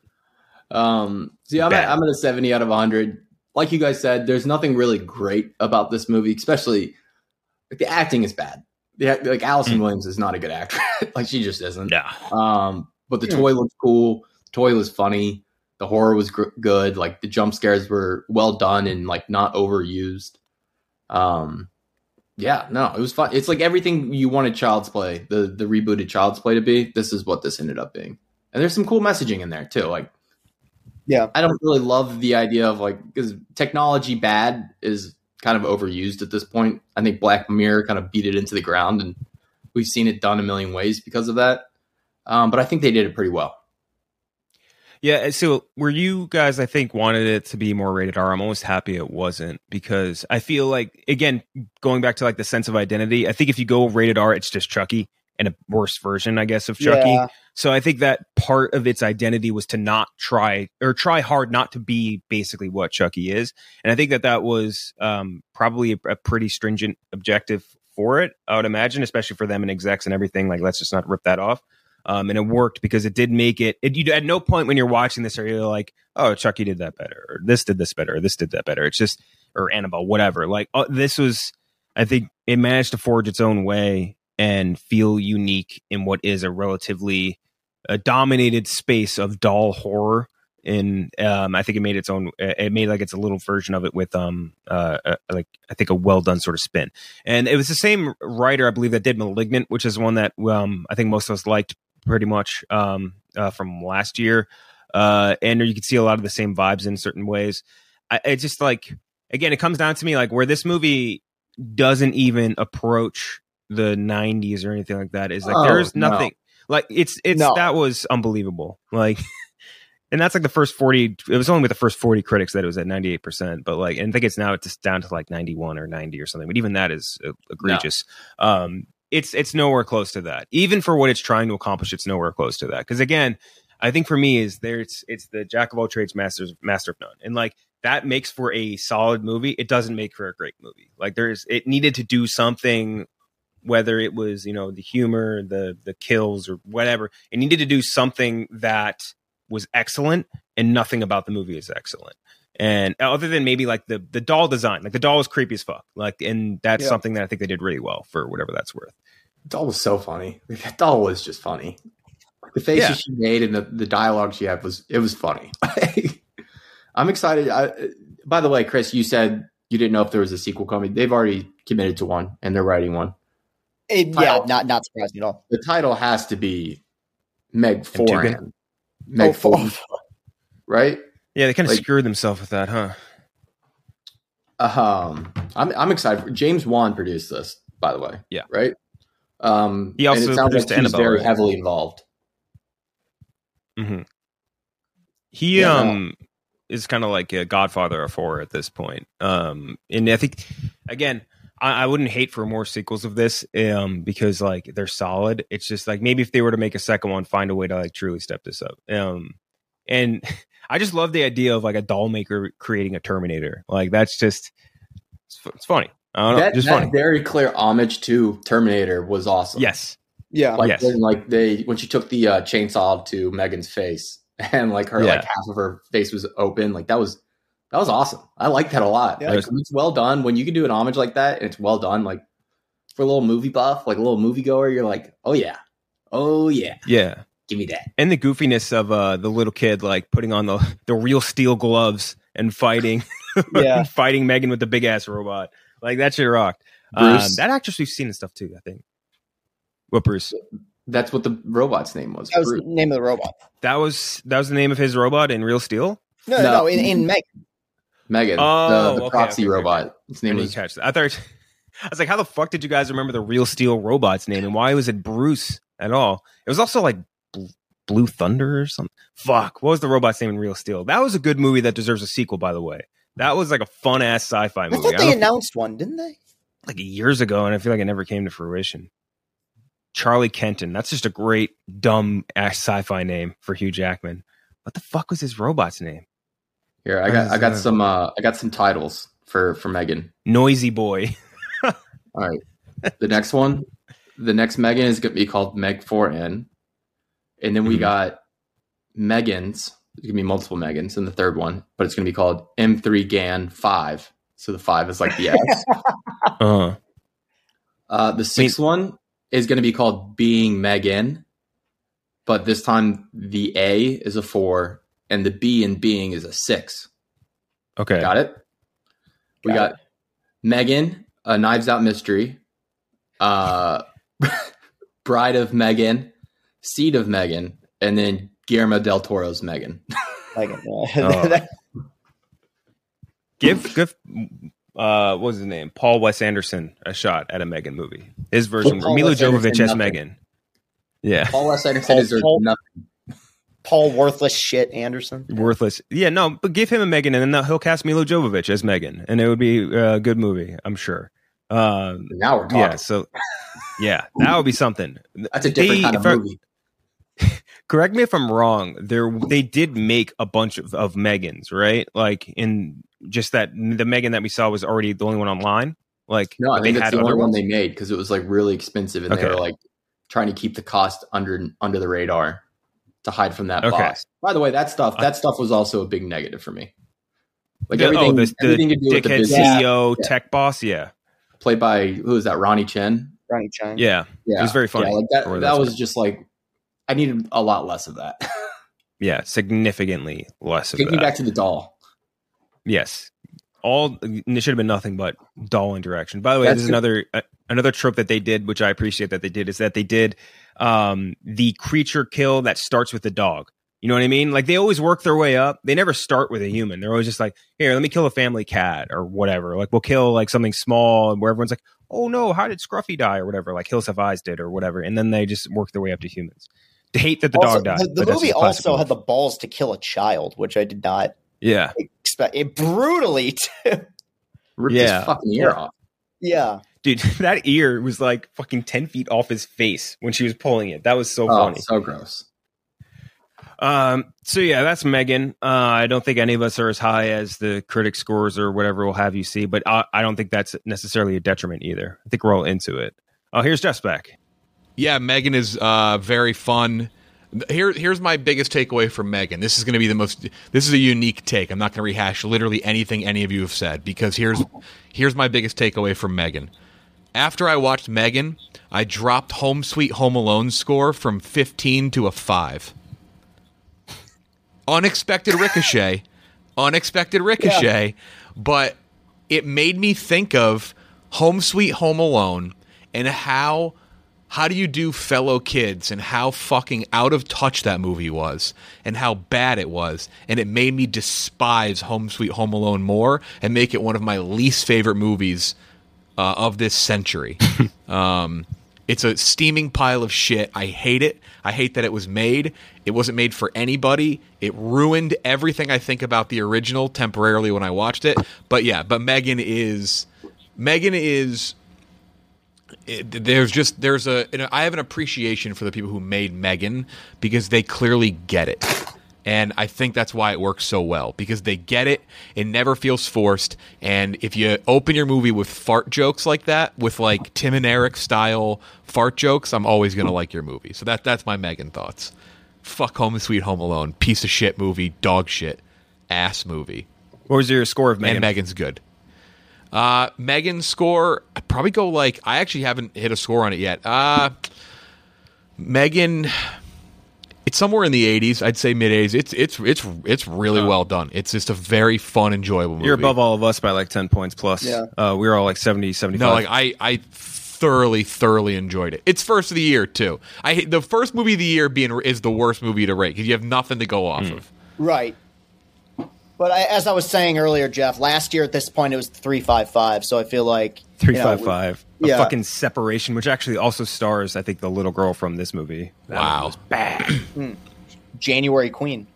S10: Um, see, I'm
S9: Bad.
S10: at, I'm at a seventy out of one hundred. Like you guys said, there's nothing really great about this movie, especially like the acting is bad. Yeah, like Allison
S9: Mm.
S10: Williams is not a good actor. Like she just isn't.
S9: Yeah.
S10: Um, but the toy looked cool. The toy was funny. The horror was gr- good. Like the jump scares were well done and like not overused. Um, yeah, no, it was fun. It's like everything you wanted Child's Play, the the rebooted Child's Play to be. This is what this ended up being. And there's some cool messaging in there too. Like,
S6: Yeah.
S10: I don't really love the idea of like because technology bad is kind of overused at this point. I think Black Mirror kind of beat it into the ground, and we've seen it done a million ways because of that. Um, but I think they did it pretty well.
S9: Yeah, so where you guys, I think, wanted it to be more rated R, I'm almost happy it wasn't because I feel like, again, going back to like the sense of identity, I think if you go rated R, it's just Chucky and a worse version, I guess, of Chucky.
S6: Yeah.
S9: So I think that part of its identity was to not try or try hard not to be basically what Chucky is. And I think that that was um, probably a, a pretty stringent objective for it, I would imagine, especially for them and execs and everything. Like, let's just not rip that off. Um, and it worked because it did make it, it. You at no point when you're watching this are you like, oh, Chucky did that better, or this did this better, or this did that better. It's just, or Annabelle, whatever. Like uh, this was, I think it managed to forge its own way and feel unique in what is a relatively uh, dominated space of doll horror. And um, I think it made its own. It made like it's a little version of it with um uh, uh like I think a well done sort of spin. And it was the same writer I believe that did *Malignant*, which is one that um I think most of us liked pretty much um uh, from last year. Uh, and you can see a lot of the same vibes in certain ways. I it just like again it comes down to me like where this movie doesn't even approach the nineties or anything like that is like
S10: Oh,
S9: there's
S10: no.
S9: nothing like it's it's
S6: No.
S9: that was unbelievable like. And that's like the first forty. It was only with the first forty critics that it was at ninety-eight percent. But like, and I think it's now it's down to like ninety-one or ninety or something. But even that is uh, egregious. Um, it's it's nowhere close to that. Even for what it's trying to accomplish, it's nowhere close to that. Because again, I think for me is there it's it's the jack of all trades, masters master of none, and like that makes for a solid movie. It doesn't make for a great movie. Like there's it needed to do something. Whether it was you know the humor, the the kills, or whatever, it needed to do something that was excellent, and nothing about the movie is excellent. And other than maybe like the the doll design, like the doll was creepy as fuck. Like, and that's
S6: Yeah.
S9: something that I think they did really well for whatever that's worth.
S10: Doll was so funny. That doll was just funny. The faces
S9: Yeah.
S10: she made and the, the dialogue she had was it was funny. I'm excited. I, by the way, Chris, you said you didn't know if there was a sequel coming. They've already committed to one, and they're writing one.
S6: It, yeah,
S10: Title.
S6: not not surprising at all.
S10: The title has to be Meg
S9: Dugan?
S10: Foran. Meg
S6: Oh, for-
S10: Foran, right?
S9: Yeah, they kind of
S10: Like-
S9: screwed themselves with that, huh?
S10: Um, I'm I'm excited. For, James Wan produced this. by the way.
S9: Yeah.
S10: Right? Um,
S9: he also
S10: and it sounds
S9: produced
S10: like he's
S9: Annabelle,
S10: very
S9: right?
S10: heavily involved.
S9: Mm-hmm. He
S10: Yeah,
S9: um no. is kind of like a godfather of horror at this point. Um, and I think, again, I, I wouldn't hate for more sequels of this um, because like they're solid. It's just like maybe if they were to make a second one, find a way to like truly step this up. Um, and I just love the idea of like a doll maker creating a Terminator. Like that's just it's, it's funny. I don't know,
S10: that,
S9: just
S10: that
S9: funny.
S10: very clear homage to Terminator was awesome.
S9: Yes.
S6: Yeah.
S10: Like
S9: yes.
S10: when, like they when she took the uh, chainsaw to Megan's face and like her
S9: Yeah.
S10: like half of her face was open. Like that was that was awesome. I like that a lot.
S6: Yeah.
S10: Like it's well done. When you can do an homage like that and it's well done, like for a little movie buff, like a little moviegoer, you're like, oh yeah. Oh yeah.
S9: Yeah.
S10: Give me that.
S9: And the goofiness of uh, the little kid like putting on the the real steel gloves and fighting
S6: Yeah.
S9: fighting Megan with the big ass robot. Like that shit rocked. Um,
S10: Bruce.
S9: that actress we've seen and stuff too, I think. What Bruce?
S10: That's what the robot's name was.
S6: That was
S10: Bruce.
S6: the name of the robot.
S9: That was that was the name of his robot in Real Steel?
S6: No, no,
S10: No.
S6: no in, in Megan.
S10: Megan,
S9: Oh,
S10: the, the
S9: okay,
S10: proxy
S9: okay, okay,
S10: robot.
S9: okay.
S10: His
S9: I
S10: name
S9: didn't
S10: was
S9: catch that. I thought I was like, how the fuck did you guys remember the Real Steel robot's name and why was it Bruce at all? It was also like Bl- Blue Thunder or something. Fuck, what was the robot's name in Real Steel? That was a good movie that deserves a sequel, by the way. That was like a fun ass sci-fi
S6: I
S9: movie.
S6: thought
S9: I
S6: they
S9: don't-
S6: announced one, didn't they?
S9: like years ago, and I feel like it never came to fruition. Charlie Kenton. That's just a great dumb ass sci-fi name for Hugh Jackman. What the fuck was his robot's name?
S10: here. I got I got some uh, I got some titles for for Megan.
S9: Noisy Boy.
S10: All right, the next one, the next Megan is going to be called Meg four N, and then we
S9: Mhm.
S10: got Megans. There's going to be multiple Megans in the third one, but it's going to be called M three Gan five. So the five is like the X.
S9: Uh-huh.
S10: Uh, the sixth one is going to be called Being Megan, but this time the A is a four and the B in Being is a six.
S9: Okay.
S10: Got it? We
S6: Got
S10: got Megan, a Knives Out Mystery, uh, Bride of Megan, Seed of Megan, and then Guillermo del Toro's Megan.
S6: Megan.
S9: Oh. Give give uh what was his name? Paul Wes Anderson a shot at a Megan movie. His version.
S10: Paul
S9: Mila
S10: Wes
S9: Jovovich
S10: Anderson,
S9: as
S10: nothing.
S9: Megan. Yeah.
S10: Paul Wes Anderson
S6: Paul-
S10: deserves
S6: Paul-
S10: nothing.
S6: Paul Worthless Shit Anderson.
S9: Worthless. Yeah, no, but give him a Megan and then he'll cast Mila Jovovich as Megan and it would be a good movie, I'm sure. Um
S10: Now we're talking.
S9: yeah, so yeah, that would be something.
S10: That's a different
S9: They-
S10: kind of
S9: if I-
S10: movie.
S9: Correct me if I'm wrong. There, they did make a bunch of, of Megans, right? Like in just that the Megan that we saw was already the only one online. Like
S10: No, I
S9: they
S10: think that's
S9: had
S10: the only
S9: other
S10: one
S9: ones?
S10: they made because it was like really expensive and they
S9: Okay.
S10: were like trying to keep the cost under under the radar to hide from that
S9: Okay.
S10: boss. By the way, that stuff that stuff was also a big negative for me. Like
S9: The-
S10: everything,
S9: oh, the, the
S10: everything to do with the
S9: dickhead
S10: business,
S9: C E O
S10: Yeah.
S9: tech boss. Yeah,
S10: played by who was that? Ronnie Chen.
S6: Ronnie Chang.
S9: yeah,
S10: Yeah,
S9: it was very funny.
S10: Yeah, like that
S9: for
S10: that
S9: those
S10: was
S9: ones.
S10: just like I needed a lot less of that.
S9: yeah, significantly less of
S10: Take me
S9: that.
S10: back to the doll.
S9: Yes, all it should have been nothing but doll interaction. By the way,
S10: That's
S9: there's
S10: it.
S9: another uh, another trope that they did, which I appreciate that they did, is that they did um, the creature kill that starts with the dog. You know what I mean? Like they always work their way up. They never start with a human. They're always just like, here, let me kill a family cat or whatever. Like we'll kill like something small where everyone's like, oh no, how did Scruffy die or whatever? Like Hills Have Eyes did or whatever. And then they just work their way up to humans. To hate that the
S6: Also,
S9: dog died.
S6: the the
S9: but that's
S6: movie
S9: just classic
S6: also
S9: move.
S6: had the balls to kill a child, which I did not
S9: yeah.
S6: expect. It brutally, too.
S10: Ripped
S9: Yeah.
S10: his fucking ear off.
S6: Yeah.
S9: Dude, that ear was like fucking ten feet off his face when she was pulling it. That was so
S10: Oh,
S9: funny.
S10: so gross.
S9: Um, so yeah, that's Megan. Uh, I don't think any of us are as high as the critic scores or whatever will have you see, but I, I don't think that's necessarily a detriment either. I think we're all into it. Oh, here's Jeff's back.
S1: Yeah, Megan is uh, very fun. Here, here's my biggest takeaway from Megan. This is going to be the most. This is a unique take. I'm not going to rehash literally anything any of you have said because here's here's my biggest takeaway from Megan. After I watched Megan, I dropped Home Sweet Home Alone score from fifteen to a five. Unexpected ricochet, unexpected ricochet, but it made me think of Home Sweet Home Alone and how how do you do fellow kids and how fucking out of touch that movie was and how bad it was, and it made me despise Home Sweet Home Alone more and make it one of my least favorite movies uh, of this century. um, it's a steaming pile of shit. I hate it. I hate that it was made. It wasn't made for anybody. It ruined everything I think about the original temporarily when I watched it. But yeah, but Megan is Megan is. It, there's just there's a I have an appreciation for the people who made Megan because they clearly get it. And I think that's why it works so well, because they get it. It never feels forced. And if you open your movie with fart jokes like that, with like Tim and Eric style fart jokes, I'm always going to like your movie. So that that's my Megan thoughts. Fuck Home Sweet Home Alone. Piece of shit movie. Dog shit. Ass movie.
S9: What was your score of Megan?
S1: And Megan's good. Uh, Megan's score, I'd probably go like, I actually haven't hit a score on it yet. Uh, Megan... It's somewhere in the eighties. I'd say mid eighties. It's it's it's it's really
S9: Oh.
S1: well done. It's just a very fun, enjoyable movie.
S9: You're above all of us by like ten points plus.
S6: Yeah.
S9: Uh, we were all like seventy, seventy-five.
S1: No, like I I thoroughly thoroughly enjoyed it. It's first of the year too. I hate- the first movie of the year being is the worst movie to rate because you have nothing to go off
S9: Mm.
S1: of.
S6: Right. But I, as I was saying earlier, Jeff, last year at this point it was three five five. So I feel like
S9: Three
S6: you know,
S9: five
S6: we-
S9: five. A
S6: yeah.
S9: fucking Separation, which actually also stars, I think, the little girl from this movie. That
S1: Wow.
S9: one was bad.
S6: January Queen.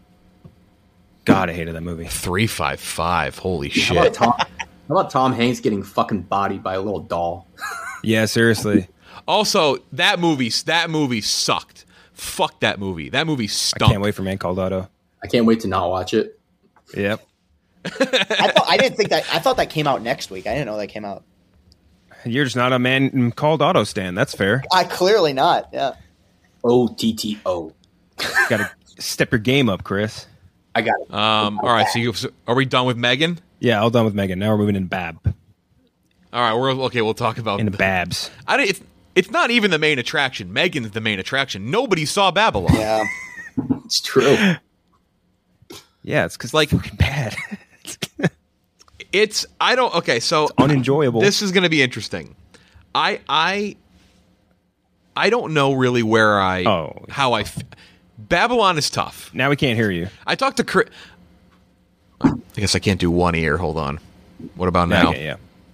S9: God, I hated that movie.
S1: Three five five. Holy
S10: How about
S1: shit!
S10: Tom? How about Tom Hanks getting fucking bodied by a little doll?
S9: Yeah, seriously.
S1: Also, that movie that movie sucked. Fuck that movie. That movie
S9: I
S1: stunk.
S9: can't wait for Man Called Otto.
S10: I can't wait to not watch it.
S9: Yep.
S6: I thought I didn't think that. I thought that came out next week. I didn't know that came out.
S9: You're just not a Man Called Otto stan. That's fair.
S6: I clearly not. Yeah.
S10: O T T O.
S9: Got to step your game up, Chris.
S10: I got it.
S1: Um. All right. So, you, so are we done with Megan?
S9: Yeah, all done with Megan. Now we're moving in Bab.
S1: All right. We're okay. We'll talk about
S9: Into Babs.
S1: I don't. It's, it's not even the main attraction. Megan's the main attraction. Nobody saw Babylon.
S6: Yeah.
S10: It's true.
S9: Yeah, it's because like fucking bad.
S1: It's I don't okay, so
S9: unenjoyable.
S1: This is going to be interesting. I I I don't know really where I
S9: Oh.
S1: how I f- Babylon is tough.
S9: Now we can't hear you.
S1: I talked to Chris. I guess I can't do one ear. Hold on. What about now?
S9: Okay, yeah.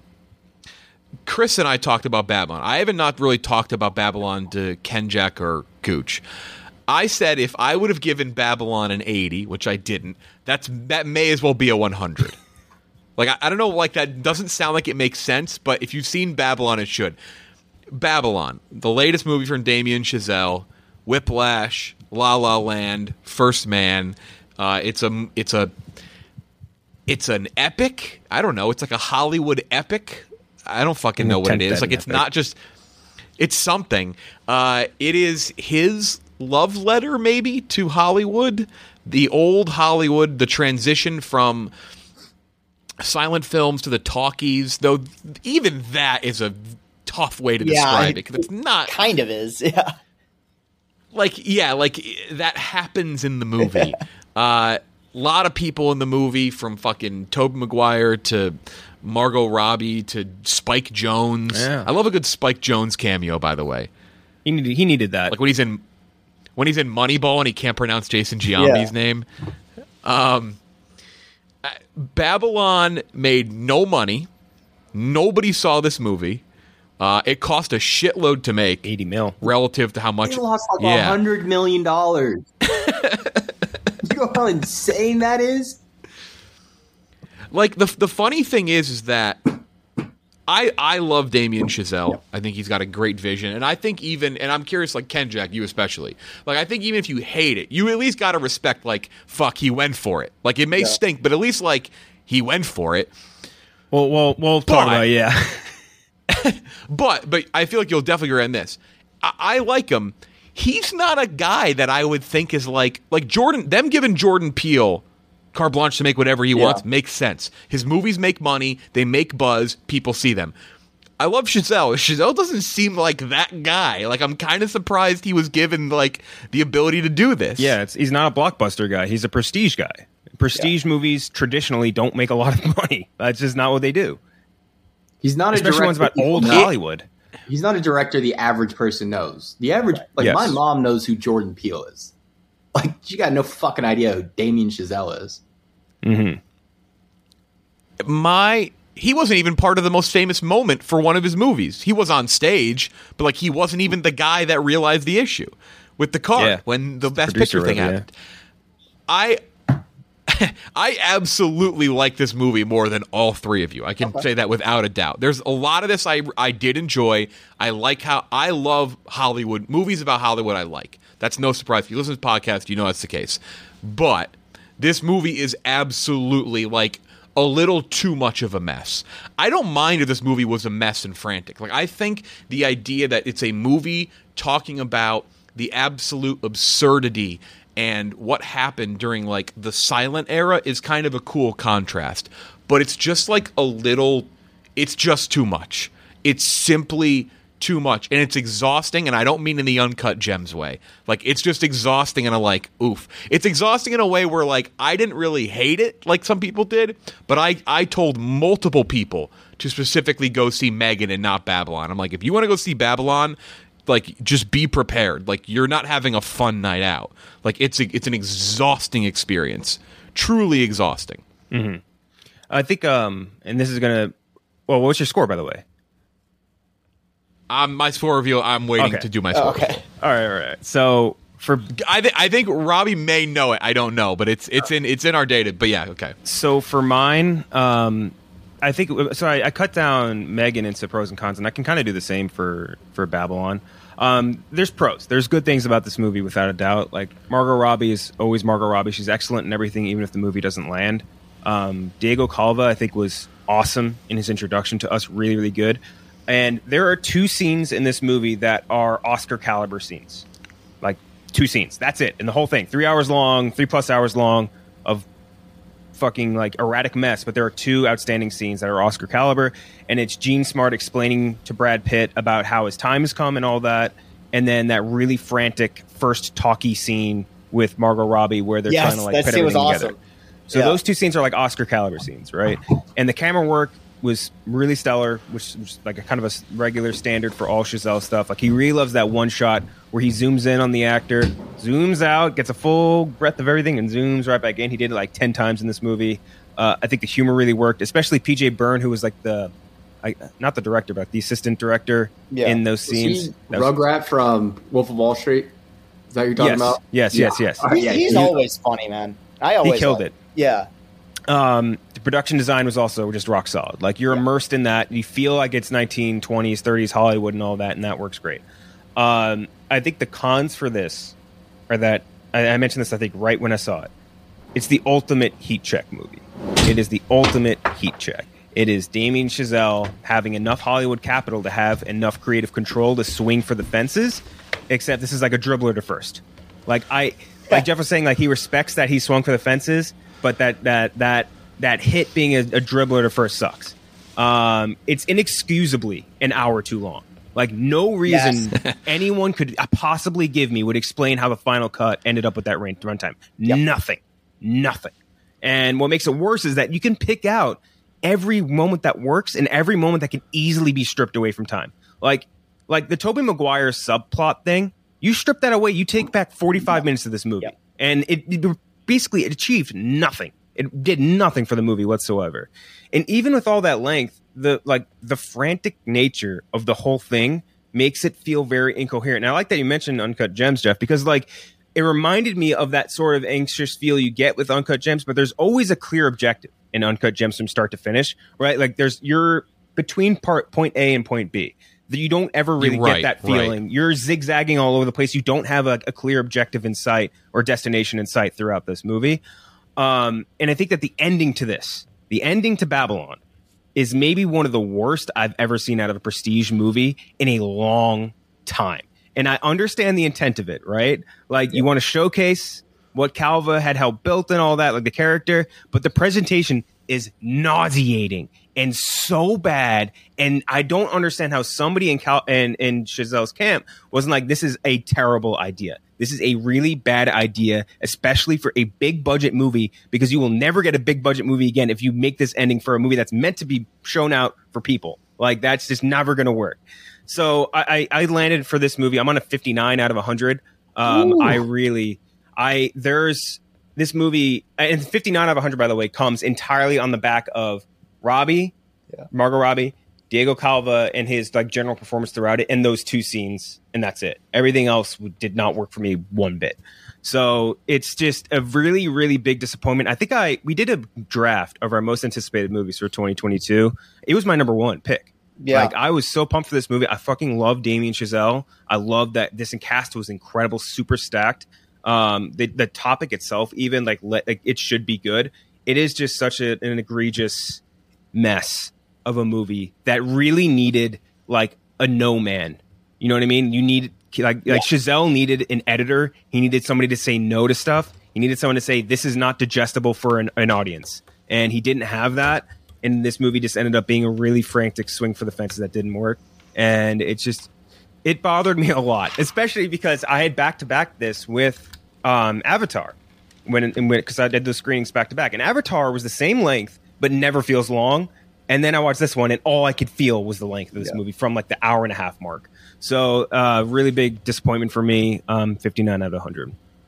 S1: Chris and I talked about Babylon. I haven't not really talked about Babylon to Kenjack or Gooch. I said if I would have given Babylon an eighty, which I didn't, that's that may as well be a one hundred. Like I, I don't know, like that doesn't sound like it makes sense, but if you've seen Babylon, it should. Babylon, the latest movie from Damien Chazelle, Whiplash, La La Land, First Man. Uh, it's a it's a it's an epic. I don't know. It's like a Hollywood epic. I don't fucking know what it is. Like it's not just. It's something. Uh, it is his love letter, maybe, to Hollywood, the old Hollywood, the transition from silent films to the talkies. Though even that is a tough way to
S6: Yeah,
S1: describe
S6: it-
S1: it because it's not
S6: Kind of is. Yeah.
S1: like yeah, like that happens in the movie. A uh, lot of people in the movie, from fucking Tobey Maguire to Margot Robbie to Spike Jones.
S9: Yeah.
S1: I love a good Spike Jones cameo, by the way.
S9: He needed, he needed that.
S1: Like when he's in when he's in Moneyball and he can't pronounce Jason Giambi's
S6: Yeah.
S1: name. Um, uh, Babylon made no money. Nobody saw this movie. Uh, it cost a shitload to make,
S9: eighty mil.
S1: relative to how much.
S10: They lost like a
S1: yeah,
S10: hundred million dollars. You know how insane that is?
S1: like the the funny thing is, is that I I love Damien Chazelle. I think he's got a great vision, and I think even, and I'm curious, like Kenjack, you especially, like I think even if you hate it, you at least got to respect, like fuck, he went for it. Like it may
S6: Yeah.
S1: stink, but at least like he went for it.
S9: Well, we'll we'll talk
S1: But-
S9: about it, yeah.
S1: But but I feel like you'll definitely agree on this. I, I like him. He's not a guy that I would think is like like Jordan. Them giving Jordan Peele carte blanche to make whatever he
S6: Yeah.
S1: wants makes sense. His movies make money. They make buzz. People see them. I love Chazelle. Chazelle doesn't seem like that guy. Like I'm kind of surprised he was given like the ability to do this.
S9: Yeah, it's, he's not a blockbuster guy. He's a prestige guy. Prestige movies traditionally don't make a lot of money. That's just not what they do.
S10: He's not a
S9: Especially
S10: director
S9: ones about
S10: people
S9: old
S10: know.
S9: Hollywood.
S10: He's not a director the average person knows. The average, like
S9: Yes.
S10: my mom knows who Jordan Peele is. Like she got no fucking idea who Damien Chazelle is.
S9: Mm-hmm.
S1: my he wasn't even part of the most famous moment for one of his movies. He was on stage, but like he wasn't even the guy that realized the issue with the car
S9: Yeah.
S1: when the
S9: It's
S1: Best
S9: the
S1: Picture
S9: producer
S1: thing
S9: of it,
S1: happened. I I absolutely like this movie more than all three of you. I can
S6: Okay.
S1: say that without a doubt. There's a lot of this I I did enjoy. I like how I love Hollywood movies about Hollywood. I like. That's no surprise. If you listen to this podcast, you know that's the case. But this movie is absolutely like a little too much of a mess. I don't mind if this movie was a mess and frantic. Like I think the idea that it's a movie talking about the absolute absurdity and what happened during like the silent era is kind of a cool contrast. But it's just like a little it's just too much. It's simply too much, and it's exhausting, and I don't mean in the Uncut Gems way. Like, it's just exhausting in a, like, oof. It's exhausting in a way where, like, I didn't really hate it like some people did, but I, I told multiple people to specifically go see Megan and not Babylon. I'm like, if you want to go see Babylon, like, just be prepared. Like, you're not having a fun night out. Like, it's a, it's an exhausting experience. Truly exhausting.
S9: Mm-hmm. I think, um, and this is going to, well, what's your score, by the way?
S1: Um, my score review. I'm waiting
S9: Okay.
S1: to do my score.
S6: Oh, okay.
S9: All right, all right. So for
S1: I, th- I think Robbie may know it. I don't know, but it's it's in it's in our data. But yeah, okay.
S9: so for mine, um, I think so. I, I cut down Megan into pros and cons, and I can kind of do the same for for Babylon. Um, there's pros. There's good things about this movie, without a doubt. Like Margot Robbie is always Margot Robbie. She's excellent in everything, even if the movie doesn't land. Um, Diego Calva, I think, was awesome in his introduction to us. Really, really good. And there are two scenes in this movie that are Oscar caliber scenes. Like two scenes. That's it. And the whole thing. Three hours long, three plus hours long of fucking like erratic mess. But there are two outstanding scenes that are Oscar caliber. And it's Gene Smart explaining to Brad Pitt about how his time has come and all that. And then that really frantic first talkie scene with Margot Robbie where they're
S6: Yes,
S9: trying to like
S6: that
S9: put
S6: scene was
S9: everything
S6: awesome.
S9: together. So
S6: Yeah.
S9: those two scenes are like Oscar caliber scenes, right? And the camera work was really stellar, which was like a kind of a s- regular standard for all Chazelle stuff. Like he really loves that one shot where he zooms in on the actor, zooms out, gets a full breadth of everything, and zooms right back in. He did it like ten times in this movie. Uh, I think the humor really worked, especially P J Byrne, who was like the, I, not the director, but the assistant director
S6: Yeah.
S9: in those
S10: Was he
S9: scenes. That was-
S10: Rugrat from Wolf of Wall Street? Is that what you're talking
S9: yes,
S10: about?
S9: yes, yes, yes.
S10: All right,
S6: He-
S10: yeah,
S6: he's
S10: he-
S6: always funny, man. I always
S9: He killed
S6: like-
S9: it.
S6: Yeah.
S9: Um, the production design was also just rock solid. Like you're immersed in that. You feel like it's nineteen twenties, thirties Hollywood and all that, and that works great. Um, I think the cons for this are that I, I mentioned this. I think right when I saw it, it's the ultimate heat check movie. It is the ultimate heat check. It is Damien Chazelle having enough Hollywood capital to have enough creative control to swing for the fences. Except this is like a dribbler to first. Like I, like Jeff was saying, like he respects that he swung for the fences. But that that that that hit being a, a dribbler to first sucks. Um, it's inexcusably an hour too long. Like no reason
S6: Yes.
S9: anyone could possibly give me would explain how the final cut ended up with that rain runtime.
S6: Yep.
S9: Nothing, nothing. And what makes it worse is that you can pick out every moment that works and every moment that can easily be stripped away from time. Like like the Tobey Maguire subplot thing. You strip that away, you take back forty-five minutes of this movie,
S6: Yep.
S9: and it, it basically it achieved nothing. It did nothing for the movie whatsoever. And even with all that length, the like the frantic nature of the whole thing makes it feel very incoherent. And I like that you mentioned Uncut Gems, Jeff, because like it reminded me of that sort of anxious feel you get with Uncut Gems, but there's always a clear objective in Uncut Gems from start to finish, right? Like there's you're between part point A and point B. That you don't ever really
S1: Right,
S9: get that feeling.
S1: right.
S9: You're zigzagging all over the place. You don't have a, a clear objective in sight or destination in sight throughout this movie. Um, and I think that the ending to this, the ending to Babylon, is maybe one of the worst I've ever seen out of a prestige movie in a long time. And I understand the intent of it, right? Like you want to showcase what Calva had helped build and all that, like the character, but the presentation is nauseating and so bad. And I don't understand how somebody in Cal and in Chazelle's camp wasn't like, this is a terrible idea. This is a really bad idea, especially for a big budget movie, because you will never get a big budget movie again if you make this ending for a movie that's meant to be shown out for people. Like that's just never going to work. So I, I, I landed for this movie. I'm on a fifty-nine out of one hundred. Um, I really, I there's this movie, and fifty-nine out of one hundred, by the way, comes entirely on the back of Robbie, yeah. Margot Robbie, Diego Calva, and his like general performance throughout it, and those two scenes, and that's it. Everything else did not work for me one bit. So it's just a really, really big disappointment. I think I we did a draft of our most anticipated movies for twenty twenty-two. It was my number one pick. Yeah. Like I was so pumped for this movie. I fucking love Damien Chazelle. I love that this cast was incredible, super stacked. Um, the the topic itself, even like, let, like it should be good. It is just such a, an egregious mess of a movie that really needed like a no man. You know what I mean? You need like like yeah. Chazelle needed an editor. He needed somebody to say no to stuff. He needed someone to say this is not digestible for an, an audience, and he didn't have that. And this movie just ended up being a really frantic swing for the fences that didn't work. And it just it bothered me a lot, especially because I had back to back this with um, Avatar when because I did those screenings back to back, and Avatar was the same length but never feels long. And then I watched this one, and all I could feel was the length of this yeah. movie from like the hour and a half mark. So uh, really big disappointment for me. Um, fifty-nine out of one hundred.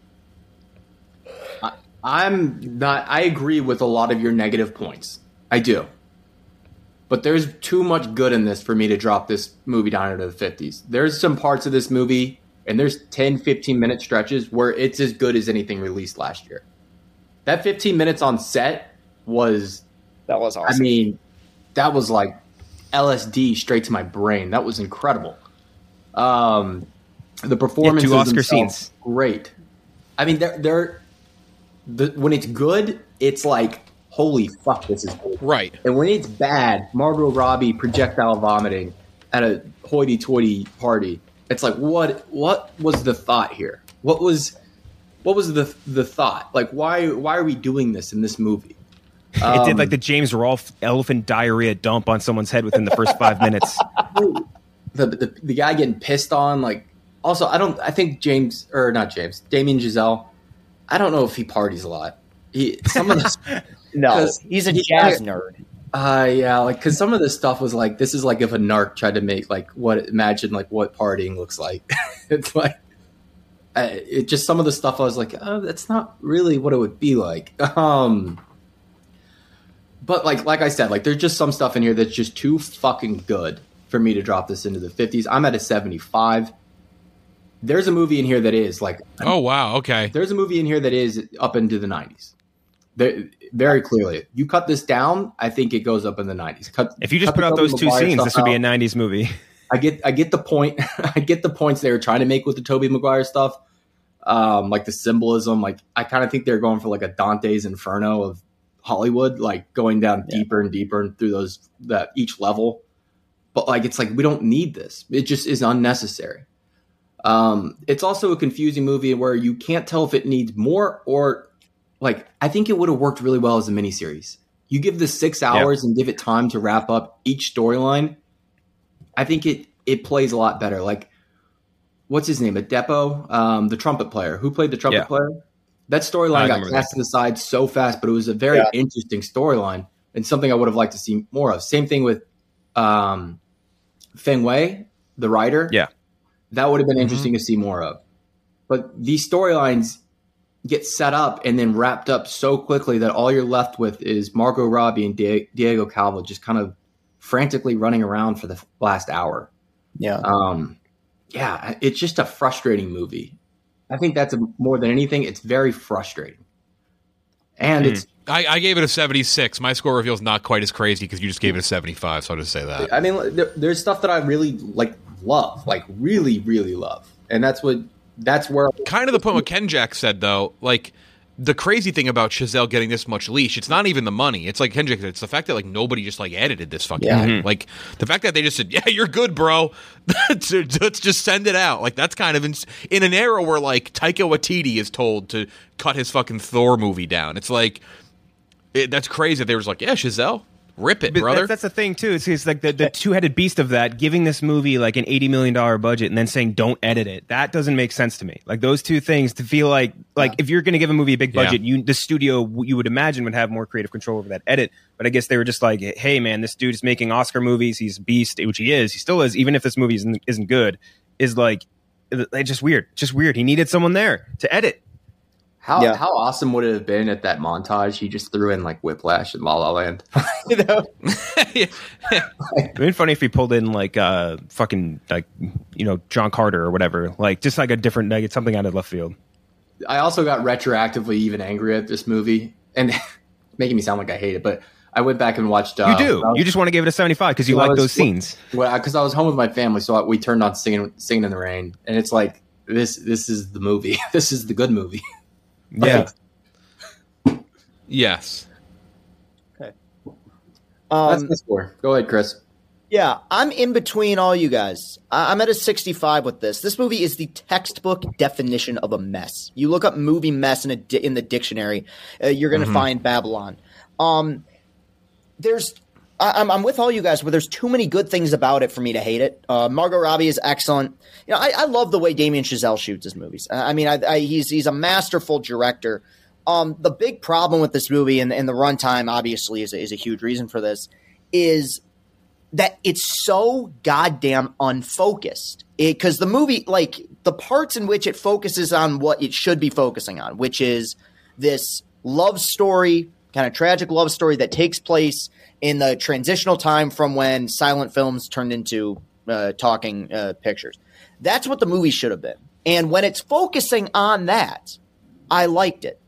S10: I, I'm not. I agree with a lot of your negative points. I do. But there's too much good in this for me to drop this movie down into the fifties. There's some parts of this movie, and there's ten, fifteen minute stretches where it's as good as anything released last year. That fifteen minutes on set was...
S6: That was awesome.
S10: I mean, that was like L S D straight to my brain. That was incredible. Um, the performances
S9: yeah, two Oscar scenes.
S10: Great. I mean, they're, they're the, when it's good, it's like, holy fuck, this is good.
S1: Right.
S10: And when it's bad, Margot Robbie projectile vomiting at a hoity-toity party, it's like, what what was the thought here? What was what was the the thought? Like, why why are we doing this in this movie? Um,
S9: it did like the James Rolfe elephant diarrhea dump on someone's head within the first five minutes.
S10: The, the the guy getting pissed on, like, also, I don't, I think James, or not James, Damien Chazelle, I don't know if he parties a lot. He, some of this,
S6: no, he's a he, jazz nerd.
S10: Uh, yeah, like, because some of this stuff was like, this is like if a narc tried to make, like, what, imagine, like, what partying looks like. It's like, uh, it just, some of the stuff I was like, oh, that's not really what it would be like. Um, but, like, like I said, like, there's just some stuff in here that's just too fucking good for me to drop this into the fifties. I'm at a seventy-five. There's a movie in here that is like,
S1: oh wow, okay.
S10: There's a movie in here that is up into the nineties. There, very clearly, you cut this down, I think it goes up in the nineties. Cut,
S9: if you just put out those two scenes, this would be a nineties movie.
S10: I get, I get the point. I get the points they were trying to make with the Tobey Maguire stuff, um, like the symbolism. Like, I kind of think they're going for like a Dante's Inferno of Hollywood, like going down yeah. deeper and deeper through those that each level. But like, it's like, we don't need this. It just is unnecessary. Um, it's also a confusing movie where you can't tell if it needs more or like, I think it would have worked really well as a miniseries. You give this six hours yeah. and give it time to wrap up each storyline. I think it, it plays a lot better. Like, what's his name? Adepo, um, the trumpet player. Who played the trumpet yeah. player? That storyline got cast to the side so fast, but it was a very yeah. interesting storyline and something I would have liked to see more of. Same thing with, um, Feng Wei, the writer.
S9: Yeah.
S10: That would have been interesting mm-hmm. to see more of. But these storylines get set up and then wrapped up so quickly that all you're left with is Margot Robbie and Di- Diego Calva just kind of frantically running around for the last hour.
S6: Yeah.
S10: Um, yeah, it's just a frustrating movie. I think that's a, more than anything, it's very frustrating. And mm. it's
S1: I, I gave it a seventy-six. My score reveal is not quite as crazy because you just gave it a seventy-five, so I'll just say that.
S10: I mean, there, there's stuff that I really like, love, like really, really love, and that's what that's where
S1: kind of the point what Ken Jack said though. Like the crazy thing about Chazelle getting this much leash, it's not even the money. It's like Ken Jack said, it's the fact that like nobody just like edited this fucking
S6: yeah.
S1: thing. Like the fact that they just said, "Yeah, you're good, bro. Let's just send it out." Like that's kind of in, in an era where like Taika Waititi is told to cut his fucking Thor movie down. It's like. It, that's crazy that they was like, yeah, Chazelle, rip it,
S9: but
S1: brother.
S9: That, that's the thing, too. It's, it's like the, the two-headed beast of that, giving this movie like an eighty million dollars budget and then saying, don't edit it. That doesn't make sense to me. Like those two things to feel like, like yeah. if you're going to give a movie a big budget, yeah. you the studio, you would imagine, would have more creative control over that edit. But I guess they were just like, hey, man, this dude is making Oscar movies. He's a beast, which he is. He still is, even if this movie isn't, isn't good, is like, it's just weird. Just weird. He needed someone there to edit.
S10: How
S6: Yeah.
S10: how awesome would it have been at that montage? He just threw in like Whiplash and La La Land.
S6: You know?
S9: It'd been funny if he pulled in like uh fucking like you know John Carter or whatever, like just like a different like something out of left field.
S10: I also got retroactively even angry at this movie and making me sound like I hate it, but I went back and watched. Uh,
S9: You do.
S10: well,
S9: You just want to give it a seventy-five because you
S10: well, I
S9: like
S10: was-
S9: those scenes.
S10: Well, because I was home with my family, so we turned on singing, singing in the rain, and it's like this. This is the movie. This is the good movie.
S9: Yeah.
S1: Yes.
S10: That's
S6: Um,
S10: the score. Go ahead, Chris.
S6: yeah, I'm in between all you guys. I- I'm at a sixty-five with this. This movie is the textbook definition of a mess. You look up movie mess in a di- in the dictionary, uh, you're going to find Babylon. Um, there's I, I'm, I'm with all you guys, but there's too many good things about it for me to hate it. Uh, Margot Robbie is excellent. You know, I, I love the way Damien Chazelle shoots his movies. I, I mean, I, I, he's he's a masterful director. Um, the big problem with this movie, and, and the runtime obviously is a, is a huge reason for this, is that it's so goddamn unfocused. Because the movie, like the parts in which it focuses on what it should be focusing on, which is this love story, kind of tragic love story that takes place in the transitional time from when silent films turned into uh, talking uh, pictures. That's what the movie should have been. And when it's focusing on that, I liked it.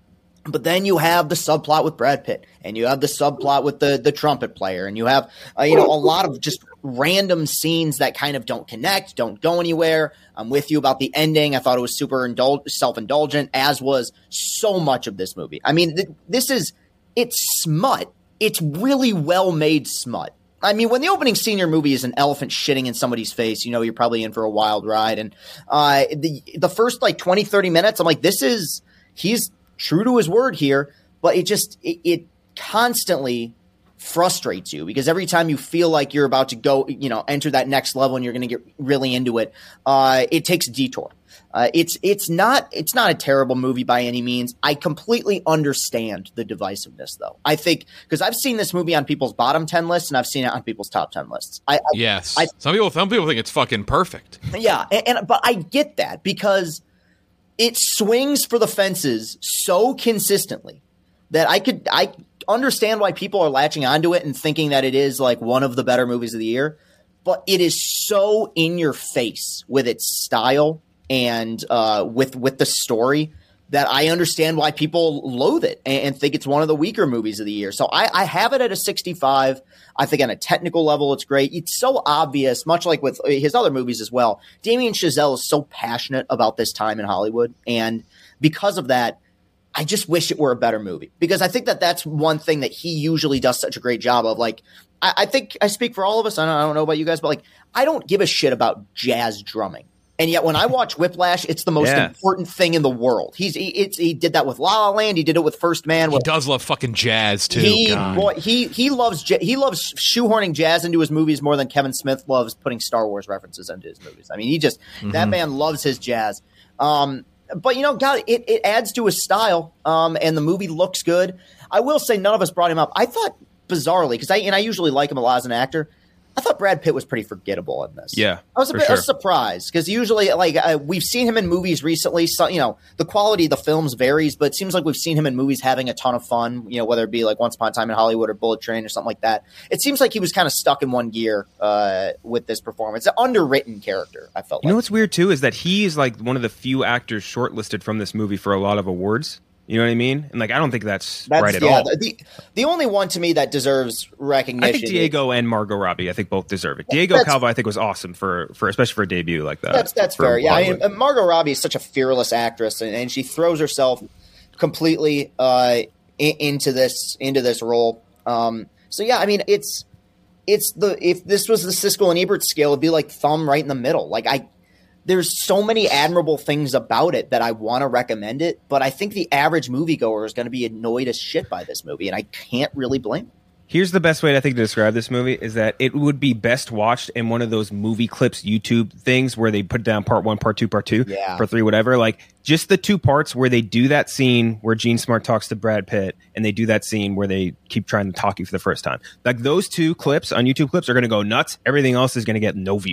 S6: But then you have the subplot with Brad Pitt, and you have the subplot with the the trumpet player, and you have uh, you know a lot of just random scenes that kind of don't connect, don't go anywhere. I'm with you about the ending. I thought it was super indul- self-indulgent, as was so much of this movie. I mean, th- this is it's smut. It's really well made smut. I mean, when the opening scene in your movie is an elephant shitting in somebody's face, you know you're probably in for a wild ride. And uh, the the first like twenty, thirty minutes, I'm like, this is he's true to his word here, but it just it, it constantly frustrates you because every time you feel like you're about to go, you know, enter that next level and you're going to get really into it, uh, it takes a detour. Uh, it's it's not it's not a terrible movie by any means. I completely understand the divisiveness, though. I think because I've seen this movie on people's bottom ten lists and I've seen it on people's top ten lists. I, I,
S1: Yes.
S6: I,
S1: some people some people think it's fucking perfect.
S6: yeah, and, and but I get that because it swings for the fences so consistently that I could I understand why people are latching onto it and thinking that it is like one of the better movies of the year, but it is so in your face with its style and uh, with with the story that I understand why people loathe it and, and think it's one of the weaker movies of the year. So I, I have it at a sixty-five. I think on a technical level, it's great. It's so obvious, much like with his other movies as well. Damien Chazelle is so passionate about this time in Hollywood. And because of that, I just wish it were a better movie because I think that that's one thing that he usually does such a great job of. Like, I, I think I speak for all of us. I don't, I don't know about you guys, but like, I don't give a shit about jazz drumming. And yet when I watch Whiplash, it's the most
S9: Yeah.
S6: important thing in the world. He's he, it's, he did that with La La Land. He did it with First Man.
S1: He
S6: with,
S1: does love fucking jazz too.
S6: he,
S1: God.
S6: boy, he he loves ja- he loves shoehorning jazz into his movies more than Kevin Smith loves putting Star Wars references into his movies. I mean, he just that man loves his jazz. Um, but you know, God, it, it adds to his style, um, and the movie looks good. I will say, none of us brought him up. I thought bizarrely because I and I usually like him a lot as an actor. I thought Brad Pitt was pretty forgettable in this.
S9: Yeah,
S6: I was a
S9: for
S6: bit
S9: sure.
S6: of surprised because usually, like, uh, we've seen him in movies recently. So, you know, the quality of the films varies, but it seems like we've seen him in movies having a ton of fun. You know, whether it be like Once Upon a Time in Hollywood or Bullet Train or something like that. It seems like he was kind of stuck in one gear uh, with this performance. An underwritten character, I felt
S9: You
S6: like.
S9: know what's weird too is that he is like one of the few actors shortlisted from this movie for a lot of awards. You know what I mean? And like, I don't think that's,
S6: That's,
S9: right at
S6: yeah,
S9: all.
S6: The the only one to me that deserves recognition.
S9: I think Diego and Margot Robbie, I think both deserve it. Diego
S6: That's-
S9: Calva, I think, was awesome for, for especially for a debut like that.
S6: That's that's
S9: for
S6: fair. Yeah, I
S9: Hollywood.
S6: mean, Margot Robbie is such a fearless actress, and, and she throws herself completely uh, in, into this into this role. Um, so yeah, I mean, it's it's the if this was the Siskel and Ebert scale, it'd be like thumb right in the middle. Like I, there's so many admirable things about it that I want to recommend it, but I think the average moviegoer is going to be annoyed as shit by this movie, and I can't really blame them.
S9: Here's the best way I think to describe this movie is that it would be best watched in one of those movie clips YouTube things where they put down part one, part two, part two,
S6: Yeah.
S9: part three, whatever. Like just the two parts where they do that scene where Gene Smart talks to Brad Pitt and they do that scene where they keep trying to talk you for the first time. Like those two clips on YouTube clips are going to go nuts. Everything else is going to get no views.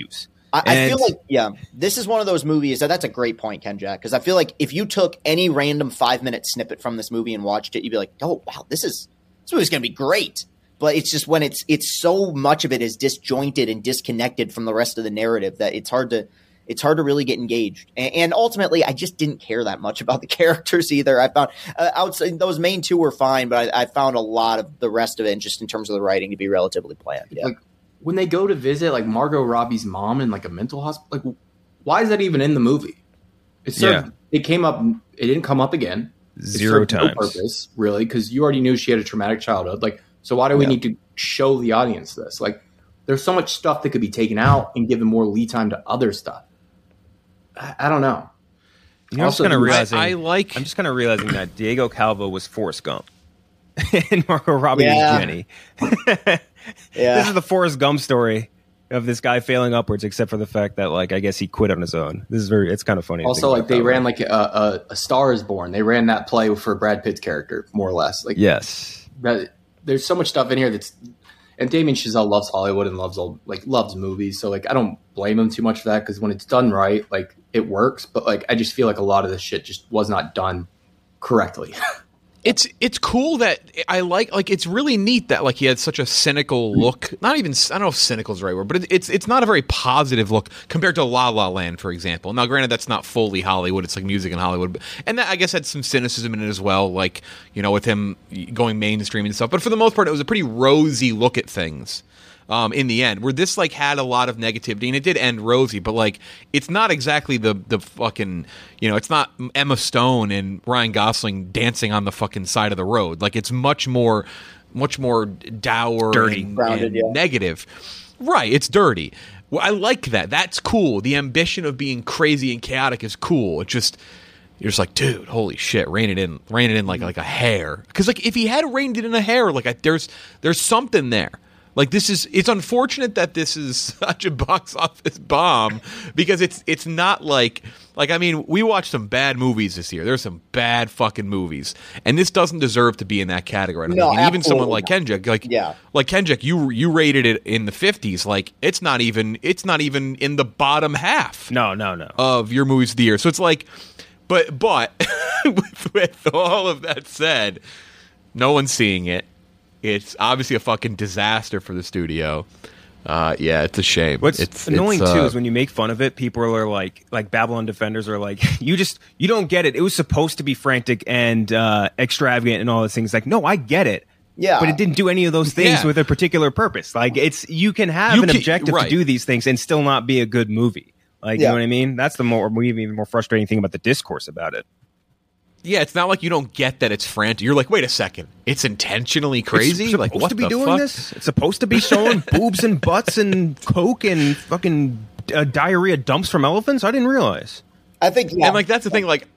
S6: I, I feel like, yeah, this is one of those movies that that's a great point, Ken Jack, because I feel like if you took any random five minute snippet from this movie and watched it, you'd be like, oh, wow, this is this movie's going to be great. But it's just when it's it's so much of it is disjointed and disconnected from the rest of the narrative that it's hard to it's hard to really get engaged. And, and ultimately, I just didn't care that much about the characters either. I found uh, outside those main two were fine, but I, I found a lot of the rest of it, just in terms of the writing, to be relatively bland. Yeah.
S10: Like when they go to visit like Margot Robbie's mom in like a mental hospital, like why is that even in the movie? It served, yeah. It came up. It didn't come up again.
S9: Zero times.
S10: No purpose, really, because you already knew she had a traumatic childhood. Like. So why do we yeah. need to show the audience this? Like, there's so much stuff that could be taken out and given more lead time to other stuff. I, I don't know.
S9: You know, also, I'm just kind of realizing.
S1: I, I like.
S9: I'm just kind of realizing that Diego Calvo was Forrest Gump, and Margot Robbie yeah. was Jenny. yeah. This is the Forrest Gump story of this guy failing upwards, except for the fact that, like, I guess he quit on his own. This is very. It's kind of funny.
S10: Also, like, they ran like a, a, a Star Is Born. They ran that play for Brad Pitt's character, more or less. Like,
S9: yes.
S10: That. There's so much stuff in here that's, and Damien Chazelle loves Hollywood and loves old, like loves movies. So like I don't blame him too much for that because when it's done right, like it works. But like I just feel like a lot of this shit just was not done correctly.
S1: It's it's cool that I like like it's really neat that like he had such a cynical look. Not even I don't know if cynical is the right word, but it, it's it's not a very positive look compared to La La Land, for example. Now, granted, that's not fully Hollywood; it's like music in Hollywood, but, and that I guess had some cynicism in it as well, like you know with him going mainstream and stuff. But for the most part, it was a pretty rosy look at things. Um, in the end, where this like had a lot of negativity, and it did end rosy, but like it's not exactly the the fucking you know it's not Emma Stone and Ryan Gosling dancing on the fucking side of the road. Like it's much more, much more dour,
S9: dirty,
S1: and,
S6: grounded,
S1: and
S6: yeah.
S1: negative. Right? It's dirty. Well, I like that. That's cool. The ambition of being crazy and chaotic is cool. It just. You're just like, dude, holy shit, rein it in, rein it in like like a hair. Because like if he had reined it in a hair, like I, there's there's something there. Like this is, it's unfortunate that this is such a box office bomb because it's it's not like like I mean we watched some bad movies this year. There's some bad fucking movies, and this doesn't deserve to be in that category.
S6: No,
S1: and even someone like Kendrick, like
S6: yeah.
S1: like Kendrick, you you rated it in the fifties. Like it's not even it's not even in the bottom half.
S9: No, no, no.
S1: Of your movies of the year. So it's like, but but with, with all of that said, no one's seeing it. It's obviously a fucking disaster for the studio. Uh, yeah, it's a shame.
S9: What's
S1: it's,
S9: annoying
S1: it's, uh,
S9: too is when you make fun of it, people are like, like Babylon Defenders are like, you just you don't get it. It was supposed to be frantic and uh, extravagant and all those things. Like, no, I get it.
S6: Yeah,
S9: but it didn't do any of those things
S1: yeah.
S9: with a particular purpose. Like, it's you can have
S1: you
S9: an
S1: can,
S9: objective
S1: right.
S9: to do these things and still not be a good movie. Like,
S6: yeah.
S9: you know what I mean? That's the more even more frustrating thing about the discourse about it.
S1: Yeah, it's not like you don't get that it's frantic. You're like, wait a second, it's intentionally crazy.
S9: It's supposed
S1: like, what
S9: to be
S1: the
S9: doing
S1: fuck?
S9: this? It's supposed to be showing boobs and butts and coke and fucking uh, diarrhea dumps from elephants. I didn't realize.
S6: I think, yeah.
S1: And like that's the thing. Like,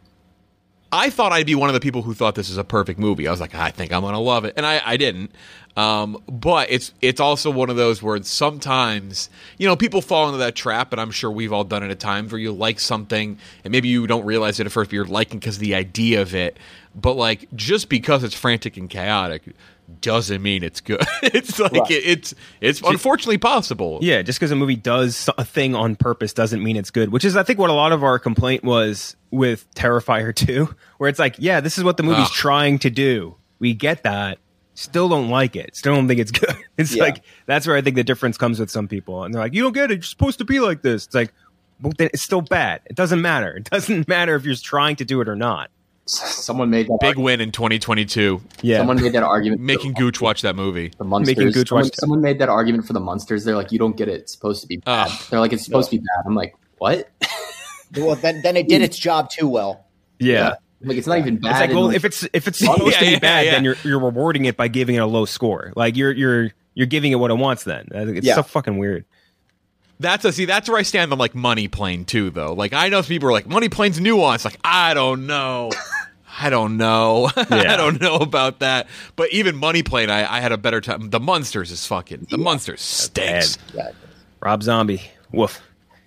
S1: I thought I'd be one of the people who thought this is a perfect movie. I was like, I think I'm gonna love it, and I, I didn't. Um, but it's it's also one of those where sometimes you know people fall into that trap, and I'm sure we've all done it at times where you like something and maybe you don't realize it at first, but you're liking because of the idea of it. But like just because it's frantic and chaotic doesn't mean it's good. It's like
S6: right.
S1: it, it's it's unfortunately possible.
S9: Yeah, just because a movie does a thing on purpose doesn't mean it's good. Which is, I think, what a lot of our complaint was with Terrifier two, where it's like, yeah, this is what the movie's
S1: Ugh.
S9: trying to do. We get that. Still don't like it. Still don't think it's good. It's
S6: Yeah.
S9: like that's where I think the difference comes with some people, and they're like, "You don't get it. You're supposed to be like this." It's like, well, then it's still bad. It doesn't matter. It doesn't matter if you're trying to do it or not.
S10: Someone made that
S1: Big
S10: argument.
S1: win in twenty twenty-two.
S9: Yeah,
S10: Someone made that argument.
S1: Making Gooch watch that movie.
S10: The Munsters.
S9: Making Gooch
S10: someone,
S9: watch-
S10: someone made that argument for the Munsters. They're like, you don't get it. It's supposed to be bad.
S1: Ugh.
S10: They're like, it's supposed to be bad. I'm like, what?
S6: well, then, then it did its job too well.
S9: yeah.
S10: Like, it's not even bad.
S9: It's like,
S10: and,
S9: well,
S10: like,
S9: if it's if it's supposed
S1: Yeah,
S9: to be
S1: yeah,
S9: bad,
S1: yeah.
S9: then you're you're rewarding it by giving it a low score. Like you're you're you're giving it what it wants. Then I think it's
S6: Yeah.
S9: so fucking weird.
S1: That's a see. That's where I stand on like Money Plane too, though. Like I know people are like Money Plane's nuanced. Like I don't know, I don't know, I
S9: Yeah.
S1: don't know about that. But even Money Plane, I, I had a better time. The Munsters is fucking. The Munsters stinks.
S6: Yeah.
S9: Rob Zombie, woof.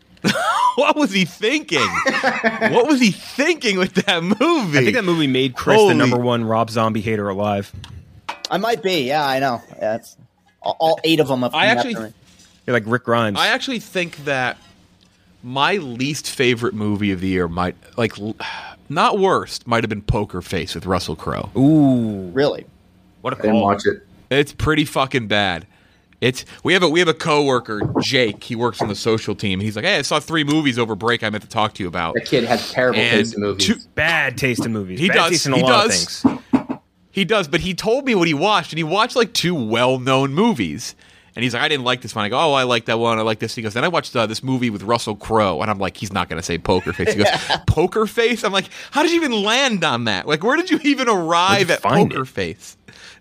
S1: What was he thinking? What was he thinking with that movie?
S9: I think that movie made Chris
S1: Holy-
S9: the number one Rob Zombie hater alive.
S6: I might be. Yeah, I know. Yeah, it's all, all eight of them. Have
S1: I
S6: come
S1: actually-
S6: after me.
S9: You're like Rick Grimes.
S1: I actually think that my least favorite movie of the year might like not worst might have been Poker Face with Russell Crowe.
S9: Ooh,
S6: really?
S9: What a
S10: I didn't watch it.
S1: It's pretty fucking bad. It's we have a we have a coworker, Jake. He works on the social team. He's like, hey, I saw three movies over break. I meant to talk to you about.
S10: That kid has terrible
S1: And
S10: taste in movies.
S1: two-
S9: bad taste in movies.
S1: He
S9: bad
S1: does.
S9: Taste in a
S1: He
S9: lot
S1: does.
S9: Of things.
S1: He does, but he told me what he watched, and he watched like two well-known movies. And he's like, I didn't like this one. I go, oh, I like that one. I like this. He goes, then I watched uh, this movie with Russell Crowe, and I'm like, he's not going to say Poker Face. He goes, Poker Face? I'm like, how did you even land on that? Like, where did you even arrive
S9: you
S1: at
S9: find
S1: Poker
S9: it?
S1: Face?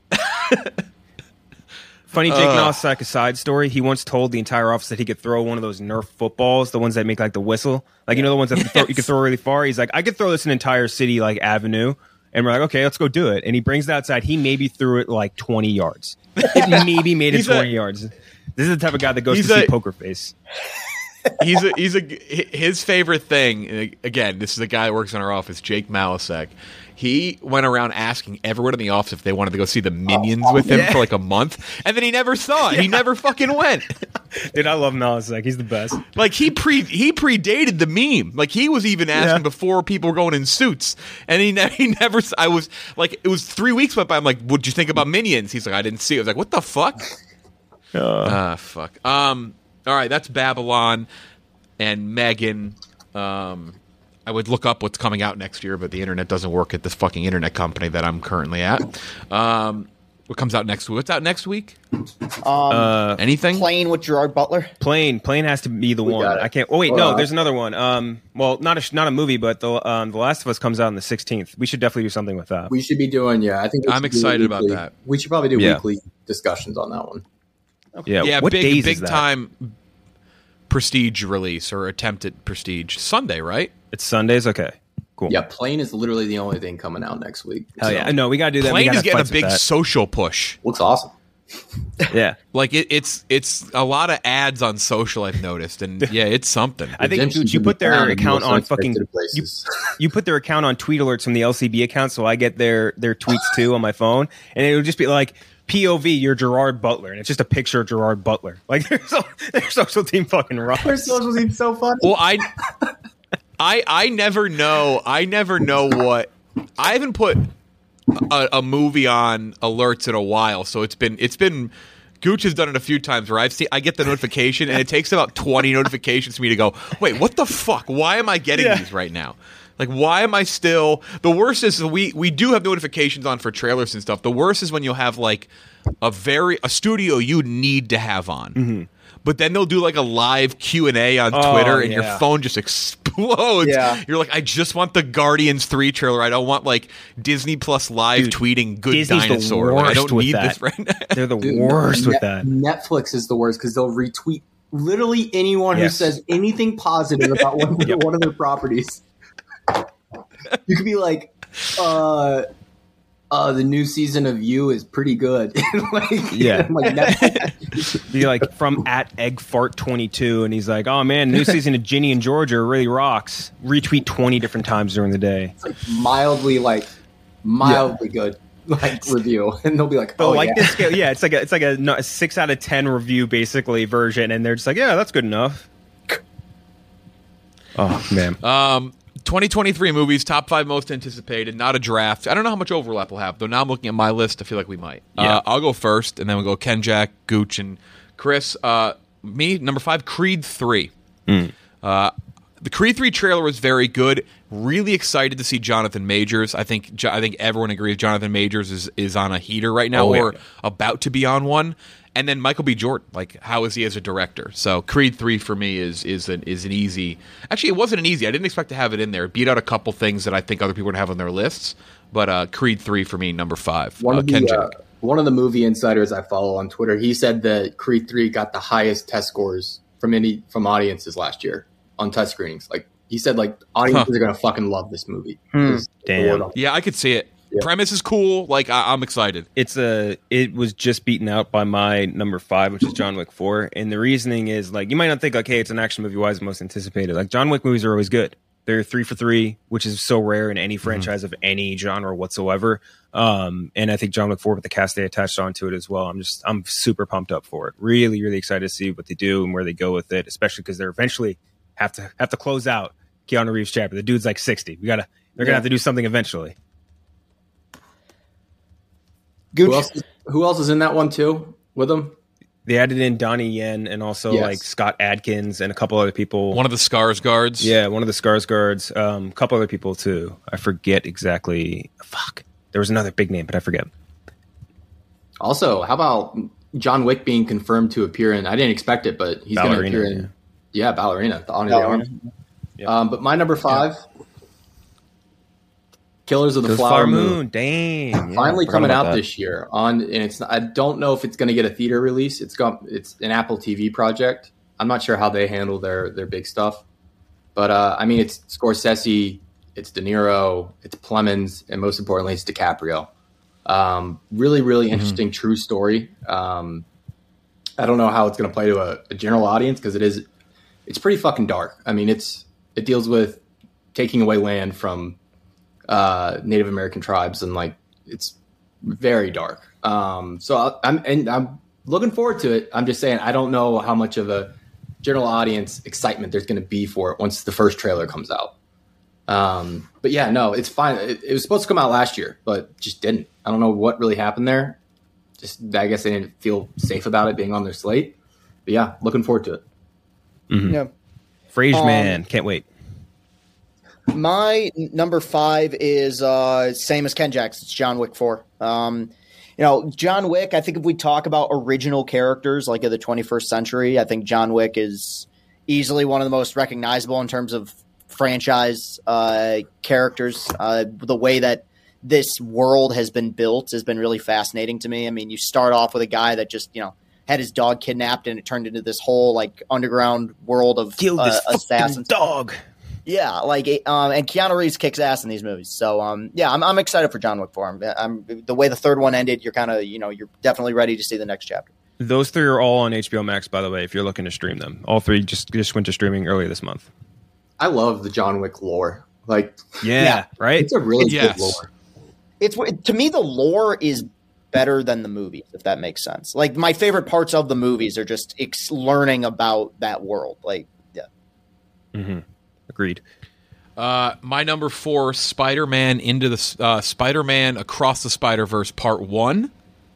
S9: Funny Jake
S1: Uh.
S9: Nossack aside story. He once told the entire office that he could throw one of those Nerf footballs, the ones that make like the whistle, like you know the ones that you, throw, you can throw really far. He's like, I could throw this an entire city like avenue, and we're like, okay, let's go do it. And he brings it outside. He maybe threw it like twenty yards. It maybe made it
S1: He's
S9: twenty
S1: a-
S9: yards. This is the type of guy that goes
S1: He's
S9: to see
S1: a-
S9: Poker Face.
S1: he's a he's a his favorite thing. and Again, this is a guy that works in our office, Jake Malasek. He went around asking everyone in the office if they wanted to go see the Minions with him for like a month, and then he never saw it. He never fucking went.
S9: Dude, I love Malasek. He's the best.
S1: Like he pre he predated the meme. Like he was even asking
S9: Yeah.
S1: before people were going in suits, and he ne- he never. I was like, it was three weeks went by. I'm like, what'd you think about Minions? He's like, I didn't see it. I was like, what the fuck? Ah, fuck. Um. All right, that's Babylon and Megan. Um. I would look up what's coming out next year, but the internet doesn't work at this fucking internet company that I'm currently at. Um, what comes out next week? What's out next week?
S6: Um,
S9: Uh,
S1: Anything?
S6: Playing with Gerard Butler.
S9: Plane, plane has to be the one.
S10: got it.
S9: I can't. Oh wait,
S10: Well,
S9: no,
S10: uh,
S9: there's another one. Um, well, not a sh- not a movie, but the um, the Last of Us comes out on the sixteenth. We should definitely do something with that.
S10: We should be doing, yeah. I think we
S1: I'm
S10: should do
S1: excited about
S10: weekly-
S1: that.
S10: We should probably do
S9: Yeah.
S10: weekly discussions on that one.
S9: yeah,
S1: Yeah,
S9: what
S1: big
S9: days
S1: big
S9: is that?
S1: time prestige release or attempted prestige Sunday, right?
S9: It's Sundays. Okay, cool.
S10: Yeah, Plane is literally the only thing coming out next week.
S9: Hell
S10: So,
S9: yeah, no, we gotta do that. we
S1: Plane
S9: gotta
S1: is getting a
S9: have fights with
S1: big
S9: that.
S1: social push.
S10: looks awesome.
S9: Yeah,
S1: Like it, it's it's a lot of ads on social. I've noticed, and yeah, it's something.
S9: I think
S10: Redemption
S9: dude, you
S10: can
S9: put
S10: be
S9: their
S10: found in
S9: account
S10: most
S9: on fucking.
S10: unexpected
S9: You,
S10: places.
S9: you put their account on tweet alerts from the L C B account, so I get their their tweets too on my phone, and it would just be like P O V, you're Gerard Butler, and it's just a picture of Gerard Butler. Like their so, their social team fucking rocks.
S10: Their social team's so funny.
S1: Well, I, I, I never know. I never know what. I haven't put a, a movie on alerts in a while, so it's been it's been. Gooch has done it a few times where I've seen I get the notification and it takes about twenty notifications for me to go, wait, what the fuck? Why am I getting
S9: Yeah.
S1: these right now? Like, why am I still? The worst is we we do have notifications on for trailers and stuff. The worst is when you'll have like a very a studio you need to have on.
S9: Mm-hmm.
S1: But then they'll do like a live Q and A on
S9: Oh,
S1: Twitter, and your
S9: yeah.
S1: phone just explodes.
S6: Yeah.
S1: You're like, I just want the Guardians three trailer. I don't want like Disney Plus live
S9: Dude,
S1: tweeting good
S9: Disney's the
S1: dinosaur. Like, I
S9: worst
S1: don't
S9: with
S1: need
S9: that.
S1: this right now.
S9: They're the
S10: Dude,
S9: worst with
S10: Net-
S9: that.
S10: Netflix is the worst because they'll retweet literally anyone
S9: Yes.
S10: who says anything positive about one, of their- one of their properties. You could be like, uh, uh, the new season of You is pretty good. like,
S9: Yeah.
S10: like Netflix,
S9: Be like from at egg fart twenty-two, and he's like, "Oh man, new season of Ginny and Georgia really rocks." Retweet twenty different times during the day.
S10: it's like mildly like mildly good like review, and they'll be like,
S9: Oh,
S10: oh
S9: like
S10: yeah.
S9: this scale, yeah, it's like a, it's like a, no- a six out of ten review basically version, and they're just like, "Yeah, that's good enough." Oh man,
S1: Um, twenty twenty-three movies, top five most anticipated, not a draft. I don't know how much overlap we'll have, though. Now I'm looking at my list. I feel like we might.
S9: Yeah.
S1: Uh, I'll go first, and then we'll go Ken, Jack, Gooch, and Chris. Uh, me, number five, Creed three. Uh, the Creed three trailer was very good. Really excited to see Jonathan Majors. I think Jo- I think everyone agrees Jonathan Majors is, is on a heater right now,
S9: Oh, yeah.
S1: or about to be on one. And then Michael B. Jordan, like, how is he as a director? So Creed three for me is is an is an easy. Actually, it wasn't an easy. I didn't expect to have it in there. It beat out a couple things that I think other people would have on their lists. But uh, Creed three for me, number five.
S10: One
S1: uh,
S10: of
S1: Ken
S10: the uh,
S1: Jack.
S10: one of the movie insiders I follow on Twitter, he said that Creed three got the highest test scores from any from audiences last year on test screenings. Like he said, like audiences
S1: Huh.
S10: are gonna fucking love this movie.
S9: Hmm.
S10: Is the
S9: Damn.
S10: word on-
S1: Yeah, I could see it.
S10: Yeah.
S1: Premise is cool. Like I, I'm excited.
S9: it's a it was just beaten out by my number five, which is John Wick four, and the reasoning is like you might not think like, hey, it's an action movie. Why is it most anticipated? Like John Wick movies are always good. They're three for three, which is so rare in any franchise of any genre whatsoever. Um, and I think John Wick four with the cast they attached onto it as well. I'm just I'm super pumped up for it. Really, really excited to see what they do and where they go with it, especially because they're eventually have to have to close out Keanu Reeves chapter. The dude's like sixty. We gotta they're
S6: Yeah.
S9: gonna have to do something eventually.
S6: Gooch.
S10: Who else, is, who else is in that one too with him?
S9: They added in Donnie Yen and also
S10: Yes.
S9: like Scott Adkins and a couple other people.
S1: One of the Scars guards.
S9: Yeah, one of the Scars guards. Um, a couple other people too. I forget exactly. Fuck. There was another big name, but I forget.
S10: Also, how about John Wick being confirmed to appear in? I didn't expect it, but he's going to
S9: Ballerina,
S10: appear in. Yeah, Ballerina, the Honor of the
S6: Ballerina.
S10: Arms.
S9: Yep.
S10: Um, but my number five, Killers of the
S9: Killers
S10: Flower,
S9: Flower
S10: Moon.
S9: Moon. Dang. Yeah,
S10: Finally
S9: forgot
S10: coming
S9: about
S10: out
S9: that.
S10: this year on, and it's I don't know if it's going to get a theater release. It's got it's an Apple T V project. I'm not sure how they handle their their big stuff, but uh, I mean it's Scorsese, it's De Niro, it's Plemons, and most importantly it's DiCaprio. Um, really, really interesting true story. Um, I don't know how it's going to play to a, a general audience because it is it's pretty fucking dark. I mean it's it deals with taking away land from uh, Native American tribes, and like it's very dark. Um, so I, I'm and I'm looking forward to it. I'm just saying I don't know how much of a general audience excitement there's going to be for it once the first trailer comes out. Um, but yeah, no, it's fine. It, it was supposed to come out last year, but just didn't. I don't know what really happened there. Just I guess they didn't feel safe about it being on their slate. But yeah, looking forward to it.
S9: Mhm.
S6: Yeah.
S9: Frage
S6: Um,
S9: Man. Can't wait.
S6: My n- number five is uh, same as Ken Jack's. It's John Wick four. Um, you know, John Wick, I think if we talk about original characters like of the twenty-first century, I think John Wick is easily one of the most recognizable in terms of franchise uh, characters. Uh, the way that this world has been built has been really fascinating to me. I mean, you start off with a guy that just, you know, had his dog kidnapped and it turned into this whole like underground world of
S9: Kill
S6: uh,
S9: this fucking
S6: assassins.
S9: dog.
S6: Yeah, like it, um, and Keanu Reeves kicks ass in these movies. So um, yeah, I'm I'm excited for John Wick for him. I'm the way the third one ended. You're kind of you know you're definitely ready to see the next chapter.
S9: Those three are all on H B O Max, by the way, if you're looking to stream them. All three just, just went to streaming earlier this month.
S10: I love the John Wick lore. Like,
S9: Yeah,
S6: Yeah.
S9: right?
S10: it's a really
S1: Yes.
S10: good lore.
S6: It's to me the lore is better than the movies, if that makes sense. Like my favorite parts of the movies are just ex- learning about that world. Like yeah,
S9: Mm-hmm. Agreed.
S1: Uh, my number four, Spider-Man into the uh, Spider-Man Across the Spider-Verse Part One.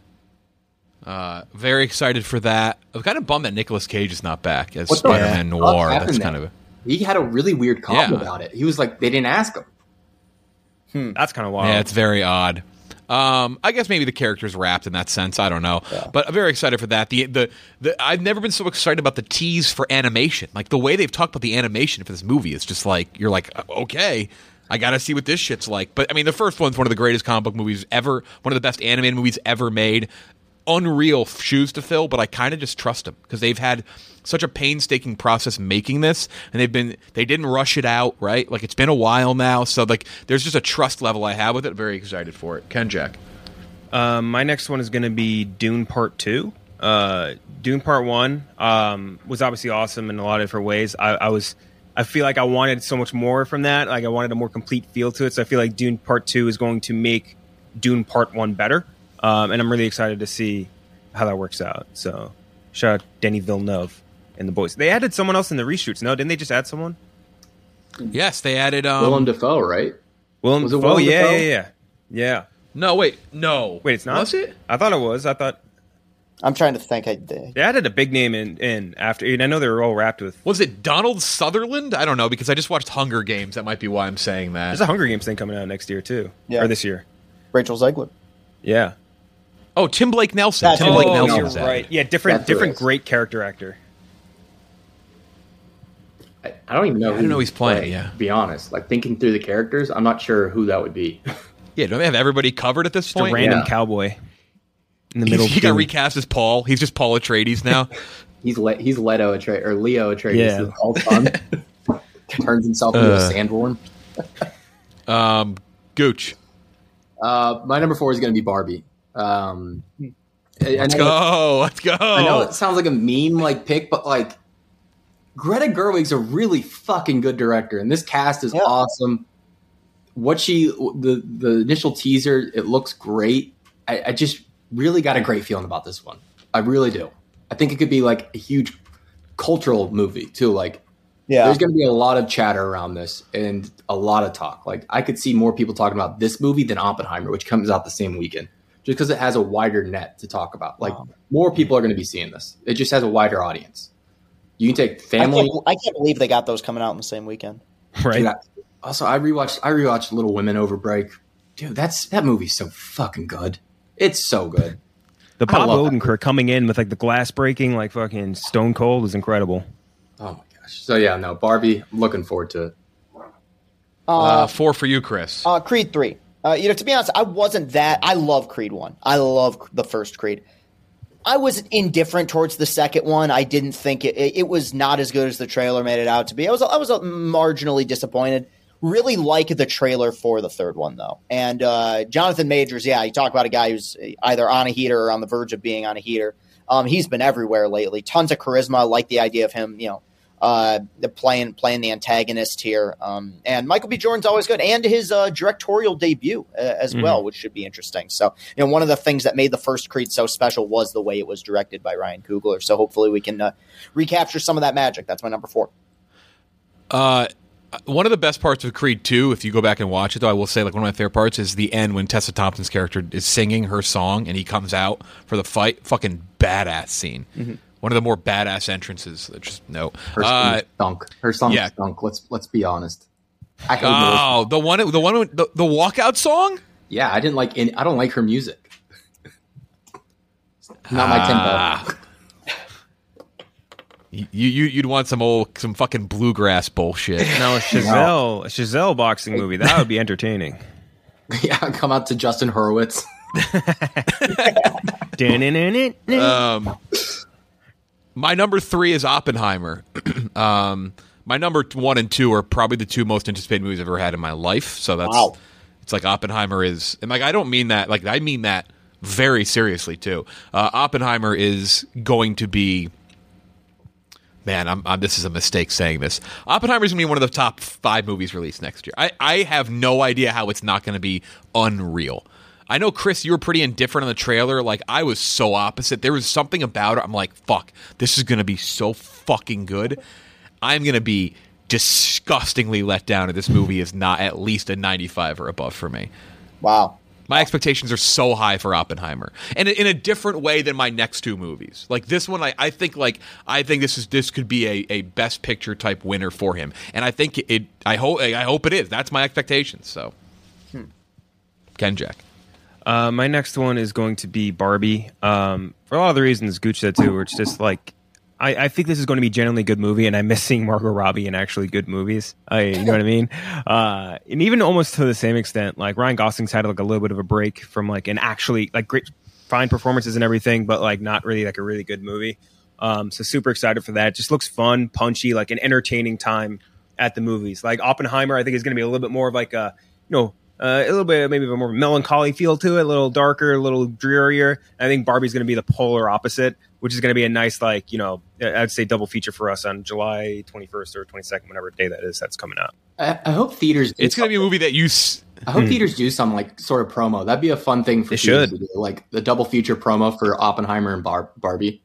S1: Uh, very excited for that. I'm kind of bummed that Nicolas Cage is not back as
S10: What the
S1: Spider-Man
S10: fuck
S1: Noir.
S10: happened
S1: That's
S10: there?
S1: kind of a,
S10: He had a really weird comment
S1: Yeah.
S10: about it. He was like, they didn't ask him.
S9: That's kind of wild.
S1: yeah, it's very odd. Um, I guess maybe the character's wrapped in that sense. I don't know, but I'm very excited for that. The, the the I've never been so excited about the tease for animation. Like the way they've talked about the animation for this movie is just like you're like okay, I got to see what this shit's like. But I mean, the first one's one of the greatest comic book movies ever, one of the best animated movies ever made. Unreal shoes to fill, but I kind of just trust them because they've had such a painstaking process making this, and they've been they didn't rush it out, right? Like it's been a while now, so like there's just a trust level I have with it. Very excited for it. Ken Jack.
S9: Um, my next one is going to be Dune Part Two. Uh, Dune Part One um, was obviously awesome in a lot of different ways. I, I was, I feel like I wanted so much more from that. Like I wanted a more complete feel to it. So I feel like Dune Part Two is going to make Dune Part One better, um, and I'm really excited to see how that works out. So shout out Denis Villeneuve and the boys. They added someone else in the reshoots. No, didn't they just add someone?
S1: Yes, they added um,
S10: Willem Dafoe, right?
S9: Willem
S10: Was it
S9: Dafoe?
S10: Willem
S9: Yeah,
S10: Dafoe?
S9: yeah, yeah, yeah.
S1: No, wait, no,
S9: Wait, it's not.
S1: Was it?
S9: I thought it was. I thought
S6: I'm trying to think. I did.
S9: they added a big name in, in after. And I know they were all wrapped with.
S1: Was it Donald Sutherland? I don't know because I just watched Hunger Games. That might be why I'm saying that.
S9: There's a Hunger Games thing coming out next year too,
S6: Yeah.
S9: or this year.
S6: Rachel Zegler.
S9: Yeah.
S1: Oh, Tim Blake Nelson.
S6: That's
S1: Tim
S6: it.
S1: Blake
S6: Oh,
S1: Nelson.
S6: you're
S1: was added.
S9: Right. Yeah, different
S10: That's who it
S9: different
S10: is.
S9: great character actor.
S10: I, I don't even know.
S1: I
S10: who
S1: don't know he's playing,
S10: playing,
S1: yeah.
S10: To be honest, like thinking through the characters, I'm not sure who that would be.
S1: Yeah, don't they have everybody covered at this
S9: Just a
S1: point?
S9: random
S10: Yeah.
S9: cowboy in the
S1: He's-
S9: middle.
S1: he
S9: of
S1: got
S9: Dune.
S1: recast as Paul. He's just Paul Atreides now.
S10: he's Le- he's Leto Atreides or Leo Atreides,
S9: Yeah.
S10: his all son. Turns himself into
S1: Uh.
S10: a sandworm.
S1: um, Gooch.
S10: Uh, my number four is going to be Barbie. Um, I- I
S1: Let's
S10: know-
S1: go. Let's go.
S10: I know it sounds like a meme like pick, but like Greta Gerwig's a really fucking good director, and this cast is
S6: Yeah.
S10: awesome. What she the the initial teaser, it looks great. I, I just really got a great feeling about this one. I really do. I think it could be like a huge cultural movie too. Like
S6: Yeah.
S10: There's going to be a lot of chatter around this and a lot of talk. Like I could see more people talking about this movie than Oppenheimer, which comes out the same weekend, just because it has a wider net to talk about. Like wow. more people are going to be seeing this. It just has a wider audience. You can take family.
S6: I can't, I can't believe they got those coming out in the same weekend.
S9: Right.
S10: Dude, I, also, I rewatched. I rewatched Little Women over break. Dude, that's that movie's so fucking good. It's so good.
S9: The Bob Odenkirk coming in with like the glass breaking, like fucking Stone Cold, is incredible.
S10: Oh my gosh! So yeah, no Barbie. I'm looking forward to it.
S1: Uh, uh, four for you, Chris.
S6: Uh, Creed three. Uh, you know, to be honest, I wasn't that. I love Creed one. I love the first Creed. I was indifferent towards the second one. I didn't think it, it, it was not as good as the trailer made it out to be. I was I was marginally disappointed. Really like the trailer for the third one, though. And uh, Jonathan Majors, yeah, you talk about a guy who's either on a heater or on the verge of being on a heater. Um, he's been everywhere lately. Tons of charisma. I like the idea of him, you know, uh, playing playing the antagonist here. Um, and Michael B. Jordan's always good. And his uh, directorial debut uh, as mm-hmm. well, which should be interesting. So, you know, one of the things that made the first Creed so special was the way it was directed by Ryan Coogler. So hopefully we can uh, recapture some of that magic. That's my number four.
S1: Uh One of the best parts of Creed two, if you go back and watch it, though, I will say, like, one of my favorite parts is the end when Tessa Thompson's character is singing her song and he comes out for the fight. Fucking badass scene. Mm-hmm. One of the more badass entrances. Just no.
S10: Her song uh, stunk. Her song
S1: yeah.
S10: stunk. Let's let's be honest.
S1: I oh, the one, the one, the, the walkout song.
S10: Yeah, I didn't like. Any, I don't like her music. Not my
S1: ah. tempo. You, you you'd want some old some fucking bluegrass bullshit.
S9: No, a Chazelle, a Chazelle boxing movie that would be entertaining.
S10: Yeah, come out to Justin Hurwitz.
S1: um, my number three is Oppenheimer. um, my number one and two are probably the two most anticipated movies I've ever had in my life. So that's wow. It's like Oppenheimer is, and like I don't mean that like I mean that very seriously too. Uh, Oppenheimer is going to be. Man, I'm, I'm, this is a mistake saying this. Oppenheimer is going to be one of the top five movies released next year. I, I have no idea how it's not going to be unreal. I know, Chris, you were pretty indifferent on the trailer. Like, I was so opposite. There was something about it. I'm like, fuck, this is going to be so fucking good. I'm going to be disgustingly let down if this movie is not at least a ninety-five or above for me.
S6: Wow.
S1: My expectations are so high for Oppenheimer, and in a different way than my next two movies. Like this one, I, I think like I think this is this could be a, a Best Picture type winner for him, and I think it. I hope I hope it is. That's my expectations. So, hmm. Ken Jack.
S9: Uh, my next one is going to be Barbie. Um, for a lot of the reasons Gooch said too, where it's just like. I, I think this is going to be genuinely a good movie, and I miss seeing Margot Robbie in actually good movies. I, you know what I mean? Uh, and even almost to the same extent, like Ryan Gosling's had like a little bit of a break from like an actually like great, fine performances and everything, but like not really like a really good movie. Um, so super excited for that. It just looks fun, punchy, like an entertaining time at the movies. Like Oppenheimer, I think is going to be a little bit more of like a you know uh, a little bit maybe of a more melancholy feel to it, a little darker, a little drearier. I think Barbie's going to be the polar opposite, which is going to be a nice, like, you know, I'd say double feature for us on July twenty-first or twenty-second, whatever day that is, that's coming out.
S10: I, I hope theaters.
S1: It's going to be a movie that you. S-
S10: I hope hmm. theaters do some like sort of promo. That'd be a fun thing for
S9: they
S10: theaters
S9: should.
S10: to do, like the double feature promo for Oppenheimer and Bar- Barbie.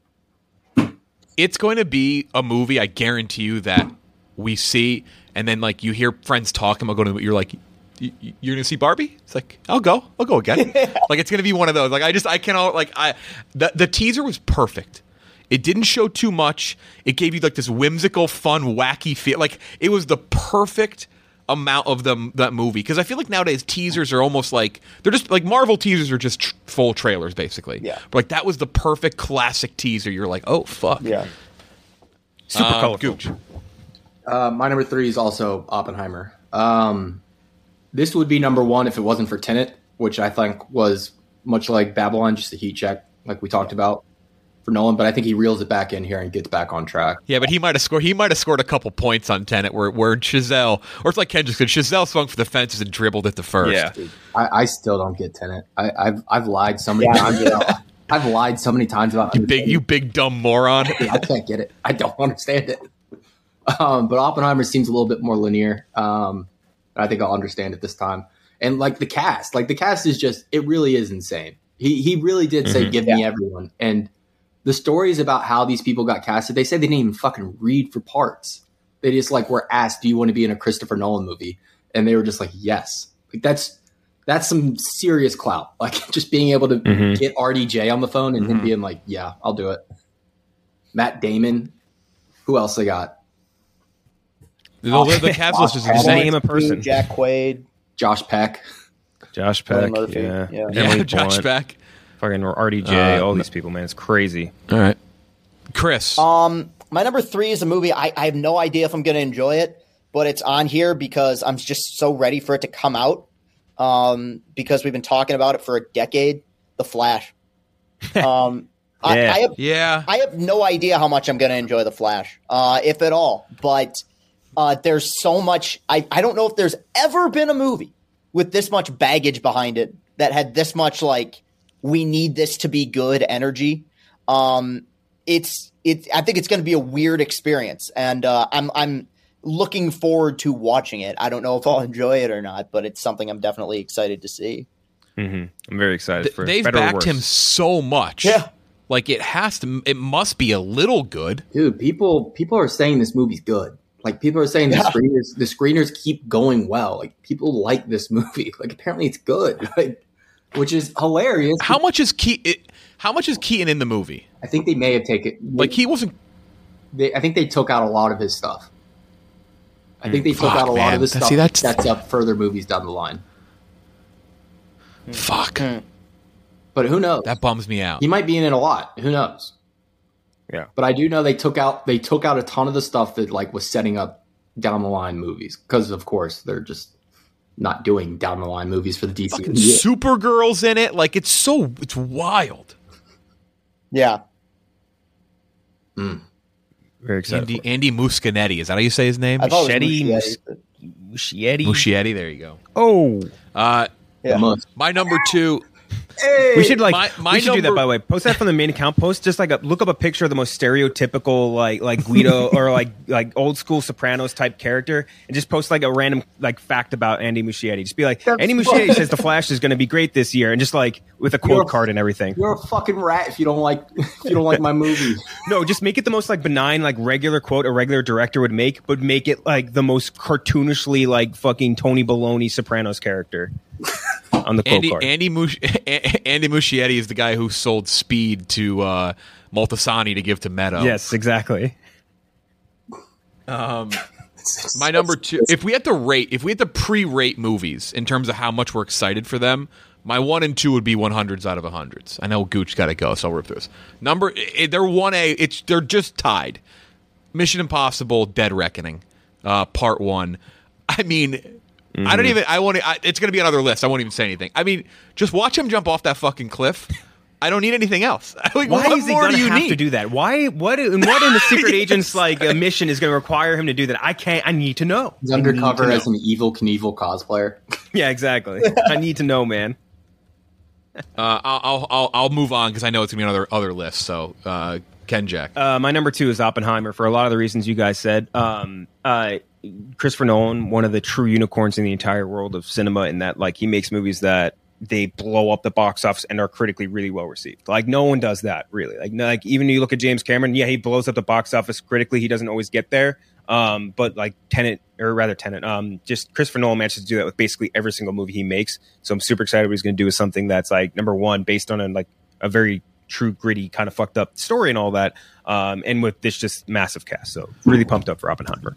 S1: It's going to be a movie, I guarantee you, that we see, and then like you hear friends talking about going to. You're like. You're gonna see Barbie? It's like I'll go, I'll go again. Like it's gonna be one of those. Like I just I cannot like I the the teaser was perfect. It didn't show too much. It gave you like this whimsical, fun, wacky feel. Like it was the perfect amount of them that movie. Because I feel like nowadays teasers are almost like they're just like Marvel teasers are just tr- full trailers basically.
S6: Yeah.
S1: But like that was the perfect classic teaser. You're like, oh fuck.
S6: Yeah.
S9: Super
S1: um,
S9: colorful.
S1: Gooch.
S10: Uh, my number three is also Oppenheimer. Um, This would be number one if it wasn't for Tenet, which I think was much like Babylon, just a heat check, like we talked about for Nolan. But I think he reels it back in here and gets back on track.
S1: Yeah, but he might have scored. He might have scored a couple points on Tenet, where where Chazelle, or it's like Ken just said, Chazelle swung for the fences and dribbled at the first.
S9: Yeah,
S10: I, I still don't get Tenet. I, I've I've lied so many yeah, times. About, I've lied so many times about
S1: you big you big dumb moron.
S10: I can't get it. I don't understand it. Um, but Oppenheimer seems a little bit more linear. Um, I think I'll understand it this time. And like the cast, like the cast is just, it really is insane. He he really did say, mm-hmm. give yeah. me everyone. And the stories about how these people got casted, they said they didn't even fucking read for parts. They just like were asked, "Do you want to be in a Christopher Nolan movie?" And they were just like, "Yes." Like that's that's some serious clout. Like just being able to
S9: Mhm.
S10: get R D J on the phone and him
S1: Mhm.
S10: being like, "Yeah, I'll do it." Matt Damon. Who else they got?
S1: The, the, the cast list is
S10: Josh
S1: insane.
S9: Name a person.
S6: Jack Quaid,
S10: Josh Peck.
S9: Josh
S6: Cillian
S9: Peck,
S6: Murphy,
S9: yeah,
S6: yeah.
S1: Yeah,
S9: Emily
S1: Josh
S9: Blunt,
S1: Beck.
S9: fucking R D J,
S1: Uh,
S9: all these people, man, it's crazy.
S1: All right, Chris.
S6: Um, my number three is a movie. I, I have no idea if I'm going to enjoy it, but it's on here because I'm just so ready for it to come out. Um, because we've been talking about it for a decade. The Flash. Um, I,
S9: Yeah.
S6: I have
S1: yeah,
S6: I have no idea how much I'm going to enjoy The Flash, uh, if at all. But uh, there's so much. I, I don't know if there's ever been a movie with this much baggage behind it that had this much like we need this to be good energy. Um, it's it. I think it's going to be a weird experience, and uh, I'm I'm looking forward to watching it. I don't know if I'll enjoy it or not, but it's something I'm definitely excited to see.
S9: hmm I'm very excited
S1: Th-
S9: for
S1: they've
S9: better or
S1: backed
S9: worse.
S1: him so much.
S6: Yeah.
S1: Like it has to. It must be a little good.
S10: Dude, people people are saying this movie's good. Like people are saying
S6: Yeah.
S10: the screeners the screeners keep going well. Like people like this movie. Like apparently it's good. Like which is hilarious.
S1: How much is Ke- it, How much is Keaton in the movie?
S10: I think they may have taken
S1: Like he wasn't.
S10: they I think they took out a lot of his stuff. I think they took
S1: Fuck,
S10: out a lot
S1: man.
S10: of the
S1: See,
S10: stuff
S1: that's-
S10: that sets up further movies down the line.
S1: Fuck.
S10: But who knows?
S1: That bums me out.
S10: He might be in it a lot. Who knows?
S9: Yeah.
S10: But I do know they took out they took out a ton of the stuff that like was setting up down the line movies because of course they're just not doing down the line movies for the D C.
S1: Fucking Supergirl's in it. Like it's so. It's wild.
S6: Yeah.
S10: Mm.
S9: Very excited.
S1: Andy, Andy Muschietti. Is that how you say his name?
S6: I thought it was
S9: Muschietti,
S6: Muschietti, but-
S9: Muschietti.
S1: Muschietti. There you go.
S9: Oh,
S1: Uh,
S6: Yeah.
S10: Must.
S1: my number two.
S9: we should like
S1: My- my
S9: we should do that
S1: number-
S9: by the way. Post that from the main account. Post just like a look up a picture of the most stereotypical like like Guido or like like old school Sopranos type character, and just post like a random like fact about Andy Muschietti. Just be like
S10: That's
S9: Andy
S10: fine.
S9: Muschietti says the Flash is going to be great this year, and just like with a quote
S10: You're-
S9: card and everything.
S10: You're a fucking rat if you don't like if you don't like my movie.
S9: No, just make it the most like benign like regular quote a regular director would make, but make it like the most cartoonishly like fucking Tony Baloney Sopranos character on the quote
S1: Andy
S9: card.
S1: Andy Musch- Andy Muschietti is the guy who sold Speed to uh, Multasani to give to Meadow.
S9: Yes, exactly.
S1: Um, my number two. If we had to rate, if we had to pre-rate movies in terms of how much we're excited for them, my one and two would be one hundreds out of hundreds. I know Gooch got to go, so I'll rip through this. Number, eh, they're one A. It's they're just tied. Mission Impossible: Dead Reckoning, uh, Part One. I mean. I don't even. I want to. It's going to be another list. I won't even say anything. I mean, just watch him jump off that fucking cliff. I don't need anything else. Like,
S9: Why
S1: what
S9: is he
S1: more
S9: going
S1: do
S9: to
S1: you
S9: have
S1: need?
S9: to do that? Why? What? And what in the secret agent's like a mission is going to require him to do that? I can't. I need to know.
S10: He's
S9: I need
S10: undercover
S9: to know.
S10: as an evil Knievel cosplayer.
S9: Yeah, exactly. I need to know, man.
S1: Uh, I'll, I'll I'll I'll move on because I know it's going to be another other list. So, uh, Ken Jack.
S9: Uh, my number two is Oppenheimer for a lot of the reasons you guys said. Um, uh, Christopher Nolan, one of the true unicorns in the entire world of cinema, in that like he makes movies that they blow up the box office and are critically really well received. Like no one does that really. Like no, like even you look at James Cameron, yeah, he blows up the box office critically. He doesn't always get there. Um, but like Tenet, or rather Tenet, um, just Christopher Nolan manages to do that with basically every single movie he makes. So I'm super excited what he's going to do with something that's like number one, based on a, like a very true gritty kind of fucked up story and all that. Um, and with this just massive cast. So really pumped up for Oppenheimer.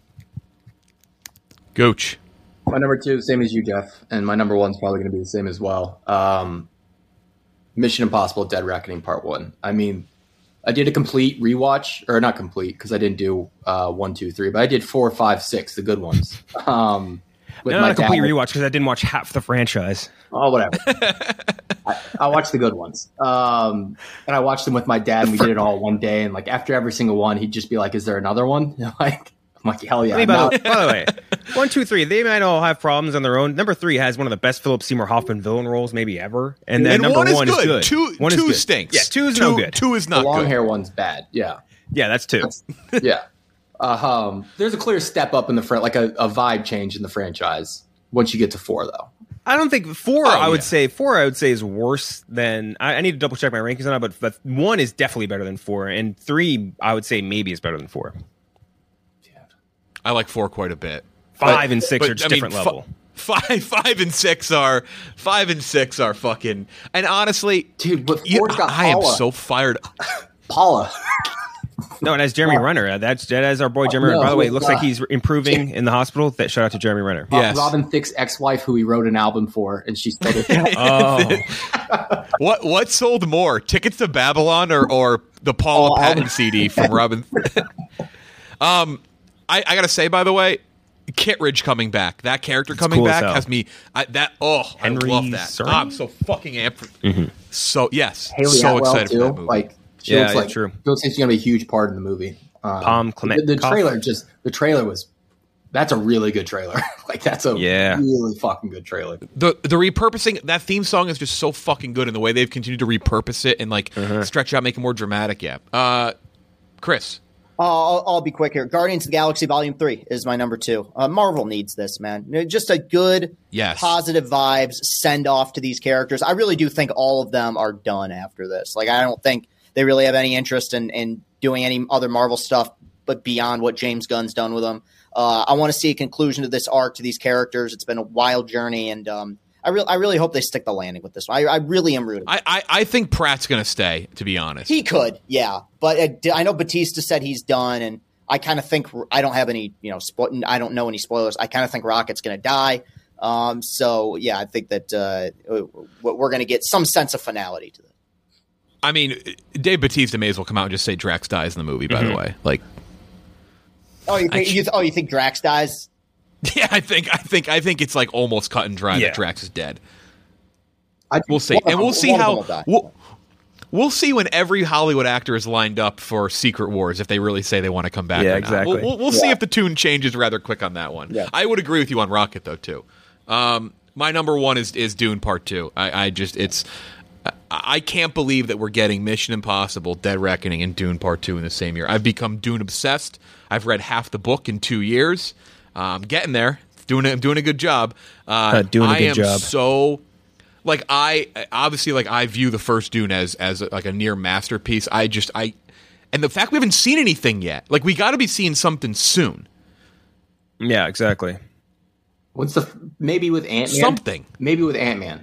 S1: Gooch.
S10: My number two, same as you, Jeff, and my number one's probably going to be the same as well. Um, Mission Impossible: Dead Reckoning Part One. I mean, I did a complete rewatch, or not complete because I didn't do uh, one, two, three, but I did four, five, six, the good ones. Um, with
S9: No,
S10: my
S9: not a complete
S10: dad.
S9: rewatch because I didn't watch half the franchise.
S10: Oh, whatever. I, I watched the good ones, um, and I watched them with my dad, and we did it all one day. And like after every single one, he'd just be like, "Is there another one?" And I'm like, I'm like, "Hell yeah!"
S9: I mean, by,
S10: Now-
S9: the, by the way, one, two, three, they might all have problems on their own. Number three has one of the best Philip Seymour Hoffman villain roles maybe ever. And then
S1: And
S9: number
S1: one is
S9: one is
S1: good.
S9: good.
S1: Two-
S9: one
S1: two
S9: is good.
S1: stinks.
S9: Yeah, two is
S1: Two-
S9: no good.
S1: two is
S10: the
S1: not
S10: long
S1: good.
S10: hair one's bad. Yeah.
S9: Yeah, that's two.
S10: yeah. Uh, um, there's a clear step up in the front, like a, a vibe change in the franchise once you get to four, though.
S9: I don't think four.
S1: Oh,
S9: I would
S1: yeah.
S9: say four. I would say is worse than. I, I need to double check my rankings on it, but, but one is definitely better than four, and three I would say maybe is better than four.
S1: I like four quite a bit.
S9: Five
S1: but,
S9: and six
S1: but,
S9: are just
S1: I mean,
S9: different
S1: f-
S9: level.
S1: Five, five and six are five and six are fucking. And honestly,
S10: dude, but
S1: you,
S10: got
S1: I am
S10: Paula.
S1: so fired.
S10: Paula.
S9: No, and that's Jeremy Renner. That's that is our boy Jeremy.
S10: No,
S9: Renner. By the way, it looks
S10: uh,
S9: like he's improving in the hospital. That shout out to Jeremy Renner.
S10: Uh,
S1: Yes.
S10: Robin Thicke's ex-wife, who he wrote an album for, and she still did.
S9: Oh,
S1: What what sold more, Tickets to Babylon or or the Paula
S10: Oh,
S1: Patton
S10: album.
S1: C D from Robin? um, I, I gotta say, by the way, Kittredge coming back. That character coming
S9: cool as
S1: back
S9: hell.
S1: has me. I, that oh,
S9: Henry
S1: I love that.
S9: Surrey?
S1: I'm so fucking amped. For,
S9: Mm-hmm.
S1: So yes,
S10: Haley
S1: so
S10: Atwell,
S1: excited
S10: too.
S1: for that movie.
S10: Like, she
S9: Yeah,
S10: looks
S9: yeah,
S10: like
S9: true.
S10: She looks like she's gonna be a huge part in the movie. Um,
S9: Palm Clement-
S10: The, the
S9: Cough.
S10: trailer just the trailer was. That's a really good trailer. Like that's a
S9: Yeah.
S10: really fucking good trailer.
S1: the the repurposing, that theme song is just so fucking good, and the way they've continued to repurpose it and like
S9: Uh-huh.
S1: stretch out, make it more dramatic. Yeah, uh, Chris.
S6: Uh, I'll, I'll be quick here. Guardians of the Galaxy Volume three is my number two. Uh, Marvel needs this, man. You know, just a good,
S1: Yes.
S6: positive vibes send off to these characters. I really do think all of them are done after this. Like, I don't think they really have any interest in, in doing any other Marvel stuff but beyond what James Gunn's done with them. Uh, I want to see a conclusion to this arc, to these characters. It's been a wild journey, and um, I, re- I really hope they stick the landing with this one. I, I really am rooting.
S1: I, I, I think Pratt's going to stay, to be honest.
S6: He could, yeah, but uh, I know Batista said he's done, and I kind of think I don't have any, you know, spo- I don't know any spoilers. I kind of think Rocket's going to die. Um, so yeah, I think that uh, we're going to get some sense of finality to this.
S1: I mean, Dave Bautista may as well come out and just say Drax dies in the movie. By
S9: Mm-hmm.
S1: the way, like,
S6: Oh, you think?
S1: I-
S6: You th- oh, you think Drax dies?
S1: yeah, I think, I think, I think it's like almost cut and dry
S9: Yeah.
S1: that Drax is dead.
S10: I,
S1: We'll see,
S6: One of
S1: and we'll
S6: them-
S1: see
S6: one of them
S1: how
S6: will die.
S1: we'll, we'll see when every Hollywood actor is lined up for Secret Wars if they really say they want to come back.
S9: Yeah,
S1: or not.
S9: exactly.
S1: We'll, we'll, we'll see
S6: Yeah.
S1: if the tune changes rather quick on that one.
S6: Yeah.
S1: I would agree with you on Rocket though too. Um, my number one is is Dune Part Two. I, I just it's. I- I can't believe that we're getting Mission Impossible, Dead Reckoning, and Dune Part Two in the same year. I've become Dune obsessed. I've read half the book in two years. Uh, I'm getting there. Doing a, doing a good job. Uh,
S9: Uh, doing a
S1: I
S9: good
S1: am
S9: job.
S1: so like I obviously like I view the first Dune as as like a near masterpiece. I just I and the fact we haven't seen anything yet. Like we got to be seeing something soon.
S9: yeah, exactly.
S10: what's the maybe with Ant Man?
S1: Something.
S10: Maybe with Ant Man.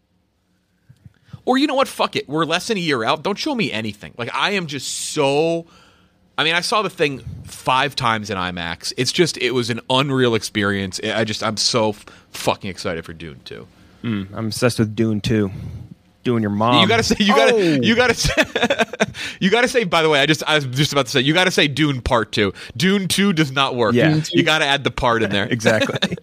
S1: Or you know what? Fuck it. We're less than a year out. Don't show me anything. Like I am just so. I mean, I saw the thing five times in IMAX. It's just it was an unreal experience. I just I'm so f- fucking excited for Dune two.
S9: Mm, I'm obsessed with Dune too. Doing your mom.
S1: You gotta say you gotta
S9: Oh.
S1: you gotta say you gotta say. By the way, I just I was just about to say you gotta say Dune Part Two. Dune Two does not work.
S9: Yeah.
S1: You gotta add the part in there.
S9: Exactly.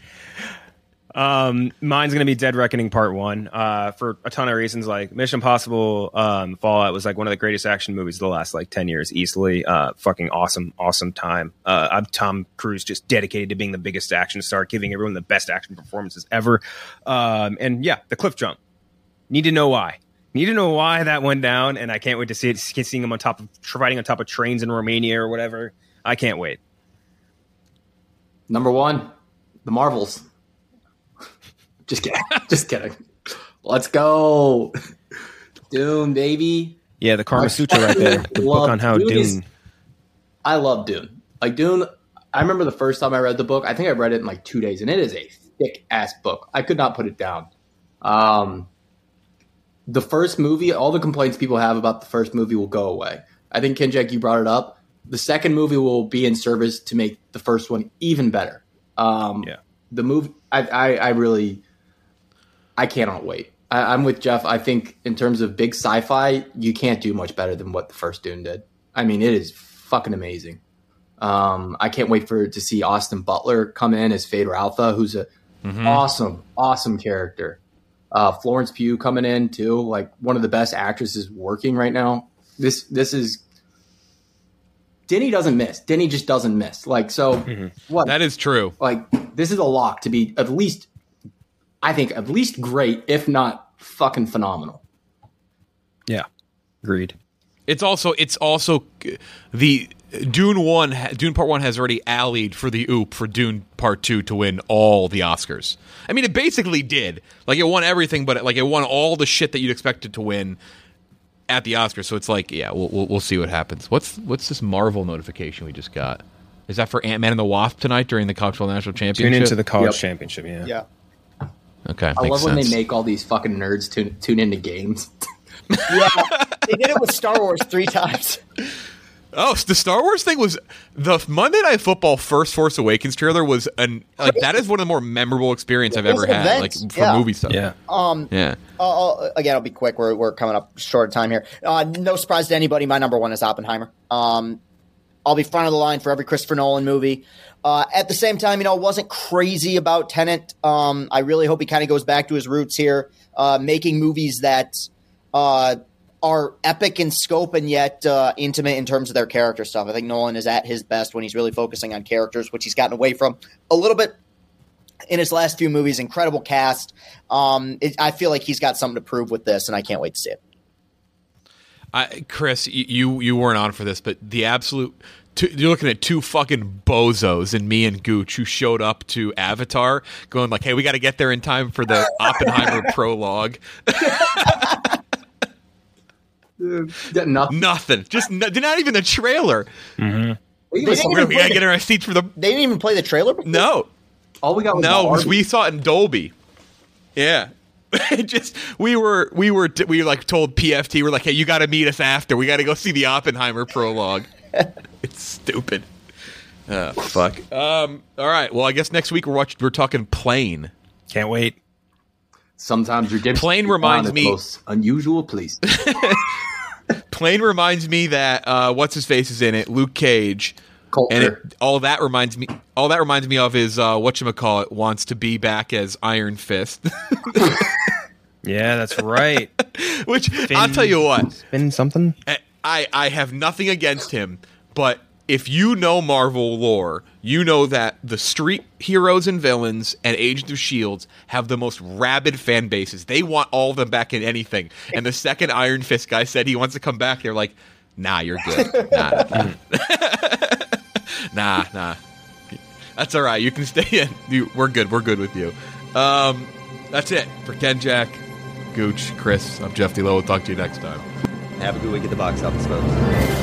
S9: um, mine's gonna be Dead Reckoning Part One. Uh, for a ton of reasons, like Mission Impossible, um, Fallout was like one of the greatest action movies of the last like ten years, easily. Uh, fucking awesome, awesome time. Uh, I'm Tom Cruise, just dedicated to being the biggest action star, giving everyone the best action performances ever. Um, and yeah, the cliff jump. Need to know why. Need to know why that went down, and I can't wait to see it. Seeing him on top of fighting on top of trains in Romania or whatever. I can't wait.
S10: Number one, the Marvels. Just kidding. Just kidding. Let's go. Dune, baby.
S9: Yeah, the Karma Sutra right there. The book
S10: Love
S9: on how
S10: Dune
S9: Dune.
S10: is- I love Dune. Like Dune, I remember the first time I read the book, I think I read it in like two days, and it is a thick ass book. I could not put it down. Um, the first movie, all the complaints people have about the first movie will go away. I think, Kinjek, you brought it up. The second movie will be in service to make the first one even better. Um,
S9: Yeah.
S10: The movie, I, I, I really, I cannot wait. I, I'm with Jeff. I think in terms of big sci-fi, you can't do much better than what the first Dune did. I mean, it is fucking amazing. Um, I can't wait for to see Austin Butler come in as Fader Alpha, who's a
S1: Mm-hmm.
S10: awesome, awesome character. Uh, Florence Pugh coming in too, like one of the best actresses working right now. This this is Denny doesn't miss. Denny just doesn't miss. Like so, what?
S1: That is true.
S10: Like this is a lock to be at least, I think, at least great, if not fucking phenomenal.
S9: Yeah, agreed.
S1: It's also it's also the Dune one Dune Part One has already allied for the oop for Dune Part Two to win all the Oscars. I mean, it basically did. Like it won everything, but it, like it won all the shit that you'd expect it to win at the Oscars. So it's like, yeah, we'll we'll, we'll see what happens. What's what's this Marvel notification we just got? Is that for Ant-Man and the Wasp tonight during the College World National Championship?
S9: Tune into the college
S10: Yep.
S9: championship, yeah.
S6: Yeah.
S1: Okay,
S10: I love
S1: makes
S10: when
S1: sense.
S10: they make all these fucking nerds tune, tune into games.
S6: Yeah. They did it with Star Wars three times.
S1: Oh, the Star Wars thing was the Monday Night Football first Force Awakens trailer was an like that is one of the more memorable experiences I've
S6: It was
S1: ever
S6: an
S1: had,
S6: event.
S1: like for
S6: Yeah.
S1: movie stuff.
S9: Yeah.
S6: Um,
S1: Yeah.
S6: uh, uh, again, I'll be quick. We're we're coming up short of time here. Uh, no surprise to anybody. My number one is Oppenheimer. Um, I'll be front of the line for every Christopher Nolan movie. Uh, at the same time, you know, wasn't crazy about Tenet. Um, I really hope he kind of goes back to his roots here, uh, making movies that uh, are epic in scope and yet uh, intimate in terms of their character stuff. I think Nolan is at his best when he's really focusing on characters, which he's gotten away from a little bit in his last few movies. Incredible cast. Um, it, I feel like he's got something to prove with this, and I can't wait to see it.
S1: I, Chris, y- you you weren't on for this, but the absolute two, you're looking at two fucking bozos and me and Gooch who showed up to Avatar, going like, "Hey, we got to get there in time for the Oppenheimer prologue."
S10: Nothing.
S1: Nothing, just no, not even a trailer.
S9: Mm-hmm.
S6: They
S1: We're
S6: didn't,
S1: gonna-
S6: even
S1: we
S6: play
S1: gotta
S6: the,
S1: get in our seats for the
S6: they didn't even play the trailer before?
S1: no,
S10: All we got was
S1: no,
S10: Barbie.
S1: we saw it in Dolby. Yeah. It just we were we were we were like told P F T, we're like, hey, you got to meet us after. We got to go see the Oppenheimer prologue. It's stupid. Oh, fuck. Um. All right. Well, I guess next week we're watching. We're talking Plane.
S9: Can't wait.
S10: Sometimes redemption
S1: Plane
S10: is found
S1: reminds
S10: at
S1: me-
S10: the most unusual place.
S1: Plane reminds me that uh, what's his face is in it, Luke Cage,
S10: Culture.
S1: and it, all that reminds me. All that reminds me of is uh, whatchamacallit wants to be back as Iron Fist.
S9: Yeah, that's right.
S1: Which I'll tell you what.
S9: Spin something?
S1: I, I have nothing against him, but if you know Marvel lore, you know that the street heroes and villains and Agents of S H I E L D have the most rabid fan bases. They want all of them back in anything. And the second Iron Fist guy said he wants to come back, they're like, nah, you're good. Nah, nah. nah, nah. That's all right. You can stay in. You, we're good. We're good with you. Um, that's it for Ken, Jack, Gooch, Chris. I'm Jeff D'Lo. We'll talk to you next time.
S11: Have a good week at the box office, folks.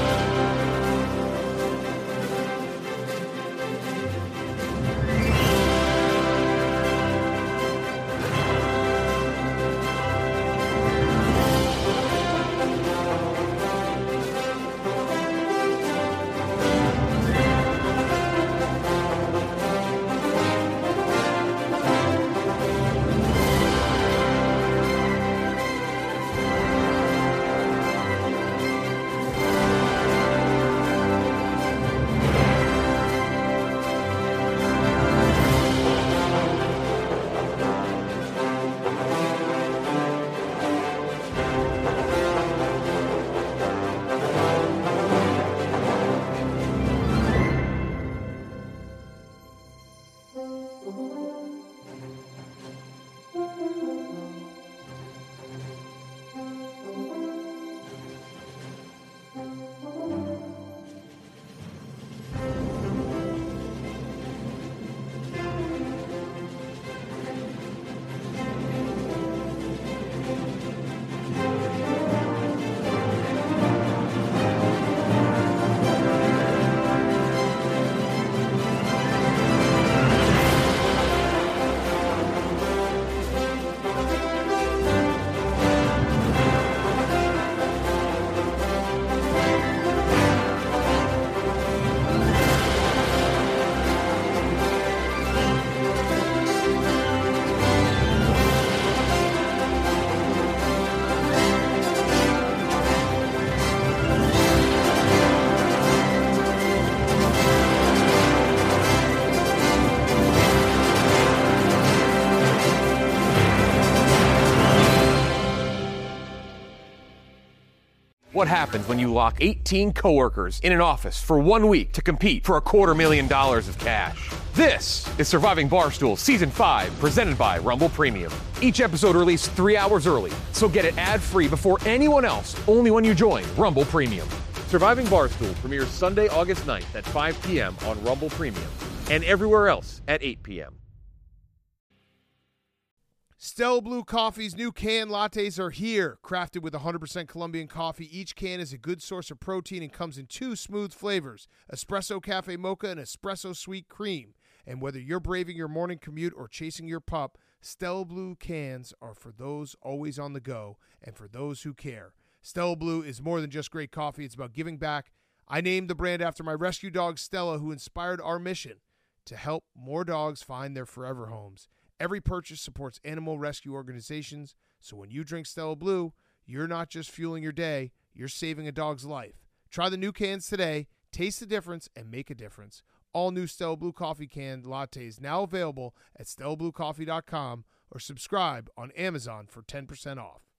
S12: What happens when you lock eighteen coworkers in an office for one week to compete for a quarter million dollars of cash? This is Surviving Barstool Season five, presented by Rumble Premium. Each episode released three hours early, so get it ad-free before anyone else, only when you join Rumble Premium. Surviving Barstool premieres Sunday, August ninth at five p.m. on Rumble Premium and everywhere else at eight p.m.
S2: Stella Blue Coffee's new can lattes are here. Crafted with one hundred percent Colombian coffee, each can is a good source of protein and comes in two smooth flavors, Espresso Cafe Mocha and Espresso Sweet Cream. And whether you're braving your morning commute or chasing your pup, Stella Blue cans are for those always on the go and for those who care. Stella Blue is more than just great coffee. It's about giving back. I named the brand after my rescue dog, Stella, who inspired our mission to help more dogs find their forever homes. Every purchase supports animal rescue organizations, so when you drink Stella Blue, you're not just fueling your day, you're saving a dog's life. Try the new cans today, taste the difference, and make a difference. All new Stella Blue Coffee can lattes now available at stella blue coffee dot com or subscribe on Amazon for ten percent off.